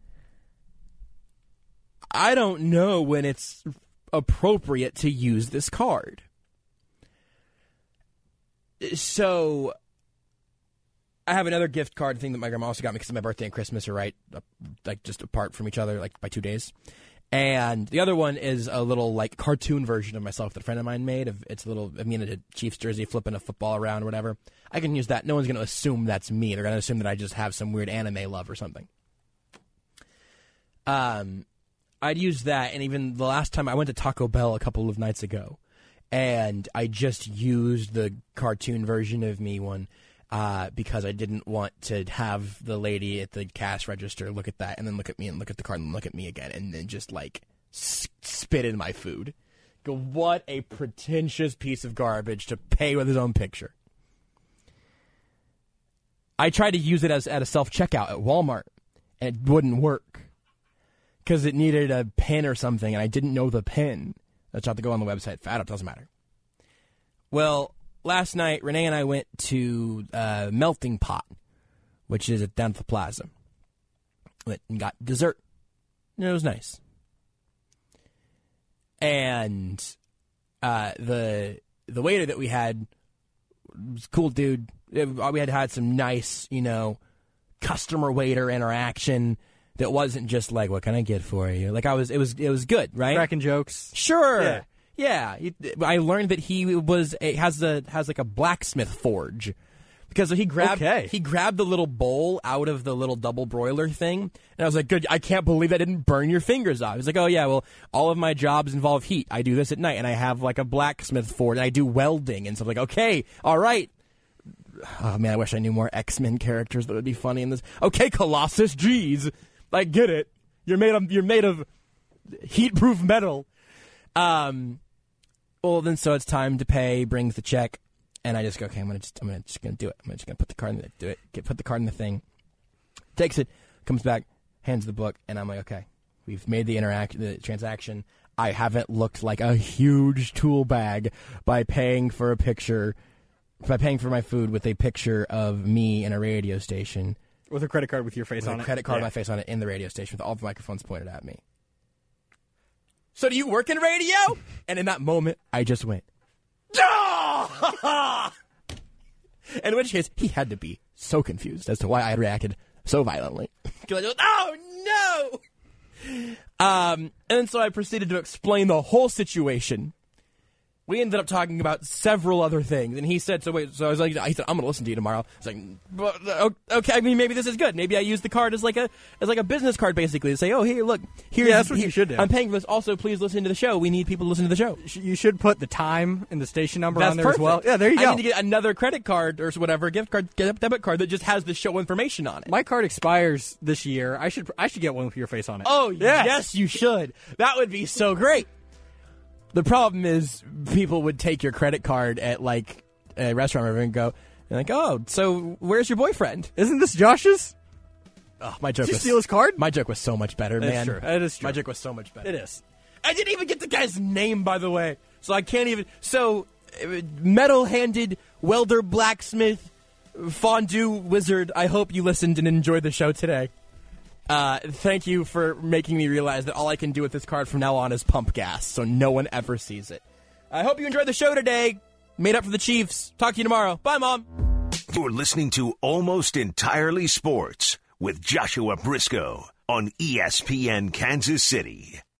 I don't know when it's appropriate to use this card. So I have another gift card thing that my grandma also got me because my birthday and Christmas are right, like just apart from each other, like by 2 days. And the other one is a little like cartoon version of myself that a friend of mine made. It's a little, I mean, in a Chiefs jersey, flipping a football around or whatever. I can use that. No one's going to assume that's me. They're going to assume that I just have some weird anime love or something. I'd use that, and even the last time I went to Taco Bell a couple of nights ago, and I just used the cartoon version of me one because I didn't want to have the lady at the cash register look at that and then look at me and look at the card and look at me again and then just, like, spit in my food. Go, what a pretentious piece of garbage to pay with his own picture. I tried to use it as at a self-checkout at Walmart, and it wouldn't work. Because it needed a pin or something, and I didn't know the pin. That's have to go on the website. It doesn't matter. Well, last night, Renee and I went to Melting Pot, which is down at the plaza. Went and got dessert. And it was nice. And the waiter that we had was a cool dude. We had some nice, customer waiter interaction. That wasn't just like, what can I get for you? Like it was good, right? Cracking jokes. Sure. Yeah. I learned that he has like a blacksmith forge. Because he grabbed the little bowl out of the little double broiler thing. And I was like, good, I can't believe that didn't burn your fingers off. He's like, oh yeah, well, all of my jobs involve heat. I do this at night, and I have like a blacksmith forge, and I do welding and stuff. Like, okay, all right. Oh man, I wish I knew more X-Men characters that would be funny in this. Okay, Colossus, geez. I get it. You're made of heat-proof metal. Well, then so it's time to pay. Brings the check, and I just go, okay, I'm just gonna do it. I'm just gonna put the card in put the card in the thing. Takes it, comes back, hands the book, and I'm like, okay, we've made the transaction. I haven't looked like a huge tool bag by paying for my food with a picture of me in a radio station. With a credit card with your face on it. With a credit card with my face on it in the radio station with all the microphones pointed at me. So do you work in radio? And in that moment, I just went, oh! In which case, he had to be so confused as to why I had reacted so violently. Oh, no! And so I proceeded to explain the whole situation. We ended up talking about several other things, and he said, so I was like, he said, I'm going to listen to you tomorrow. I was like, okay, I mean, maybe this is good. Maybe I use the card as like a business card, basically, to say, oh, here, look. That's what you should do. I'm paying for this. Also, please listen to the show. We need people to listen to the show. You should put the time and the station number That's on there perfect. as well. Yeah, there you go. I need to get another credit card or whatever, gift card, debit card that just has the show information on it. My card expires this year. I should get one with your face on it. Oh, yes, you should. That would be so great. The problem is people would take your credit card at, like, a restaurant and go, like, oh, so where's your boyfriend? Isn't this Josh's? Oh, my joke Did you steal his card? My joke was so much better, man. True. It is true. My joke was so much better. It is. I didn't even get the guy's name, by the way. So I can't even... So, metal-handed welder, blacksmith, fondue wizard, I hope you listened and enjoyed the show today. Thank you for making me realize that all I can do with this card from now on is pump gas, so no one ever sees it. I hope you enjoyed the show today. Made up for the Chiefs. Talk to you tomorrow. Bye, Mom. You're listening to Almost Entirely Sports with Joshua Briscoe on ESPN Kansas City.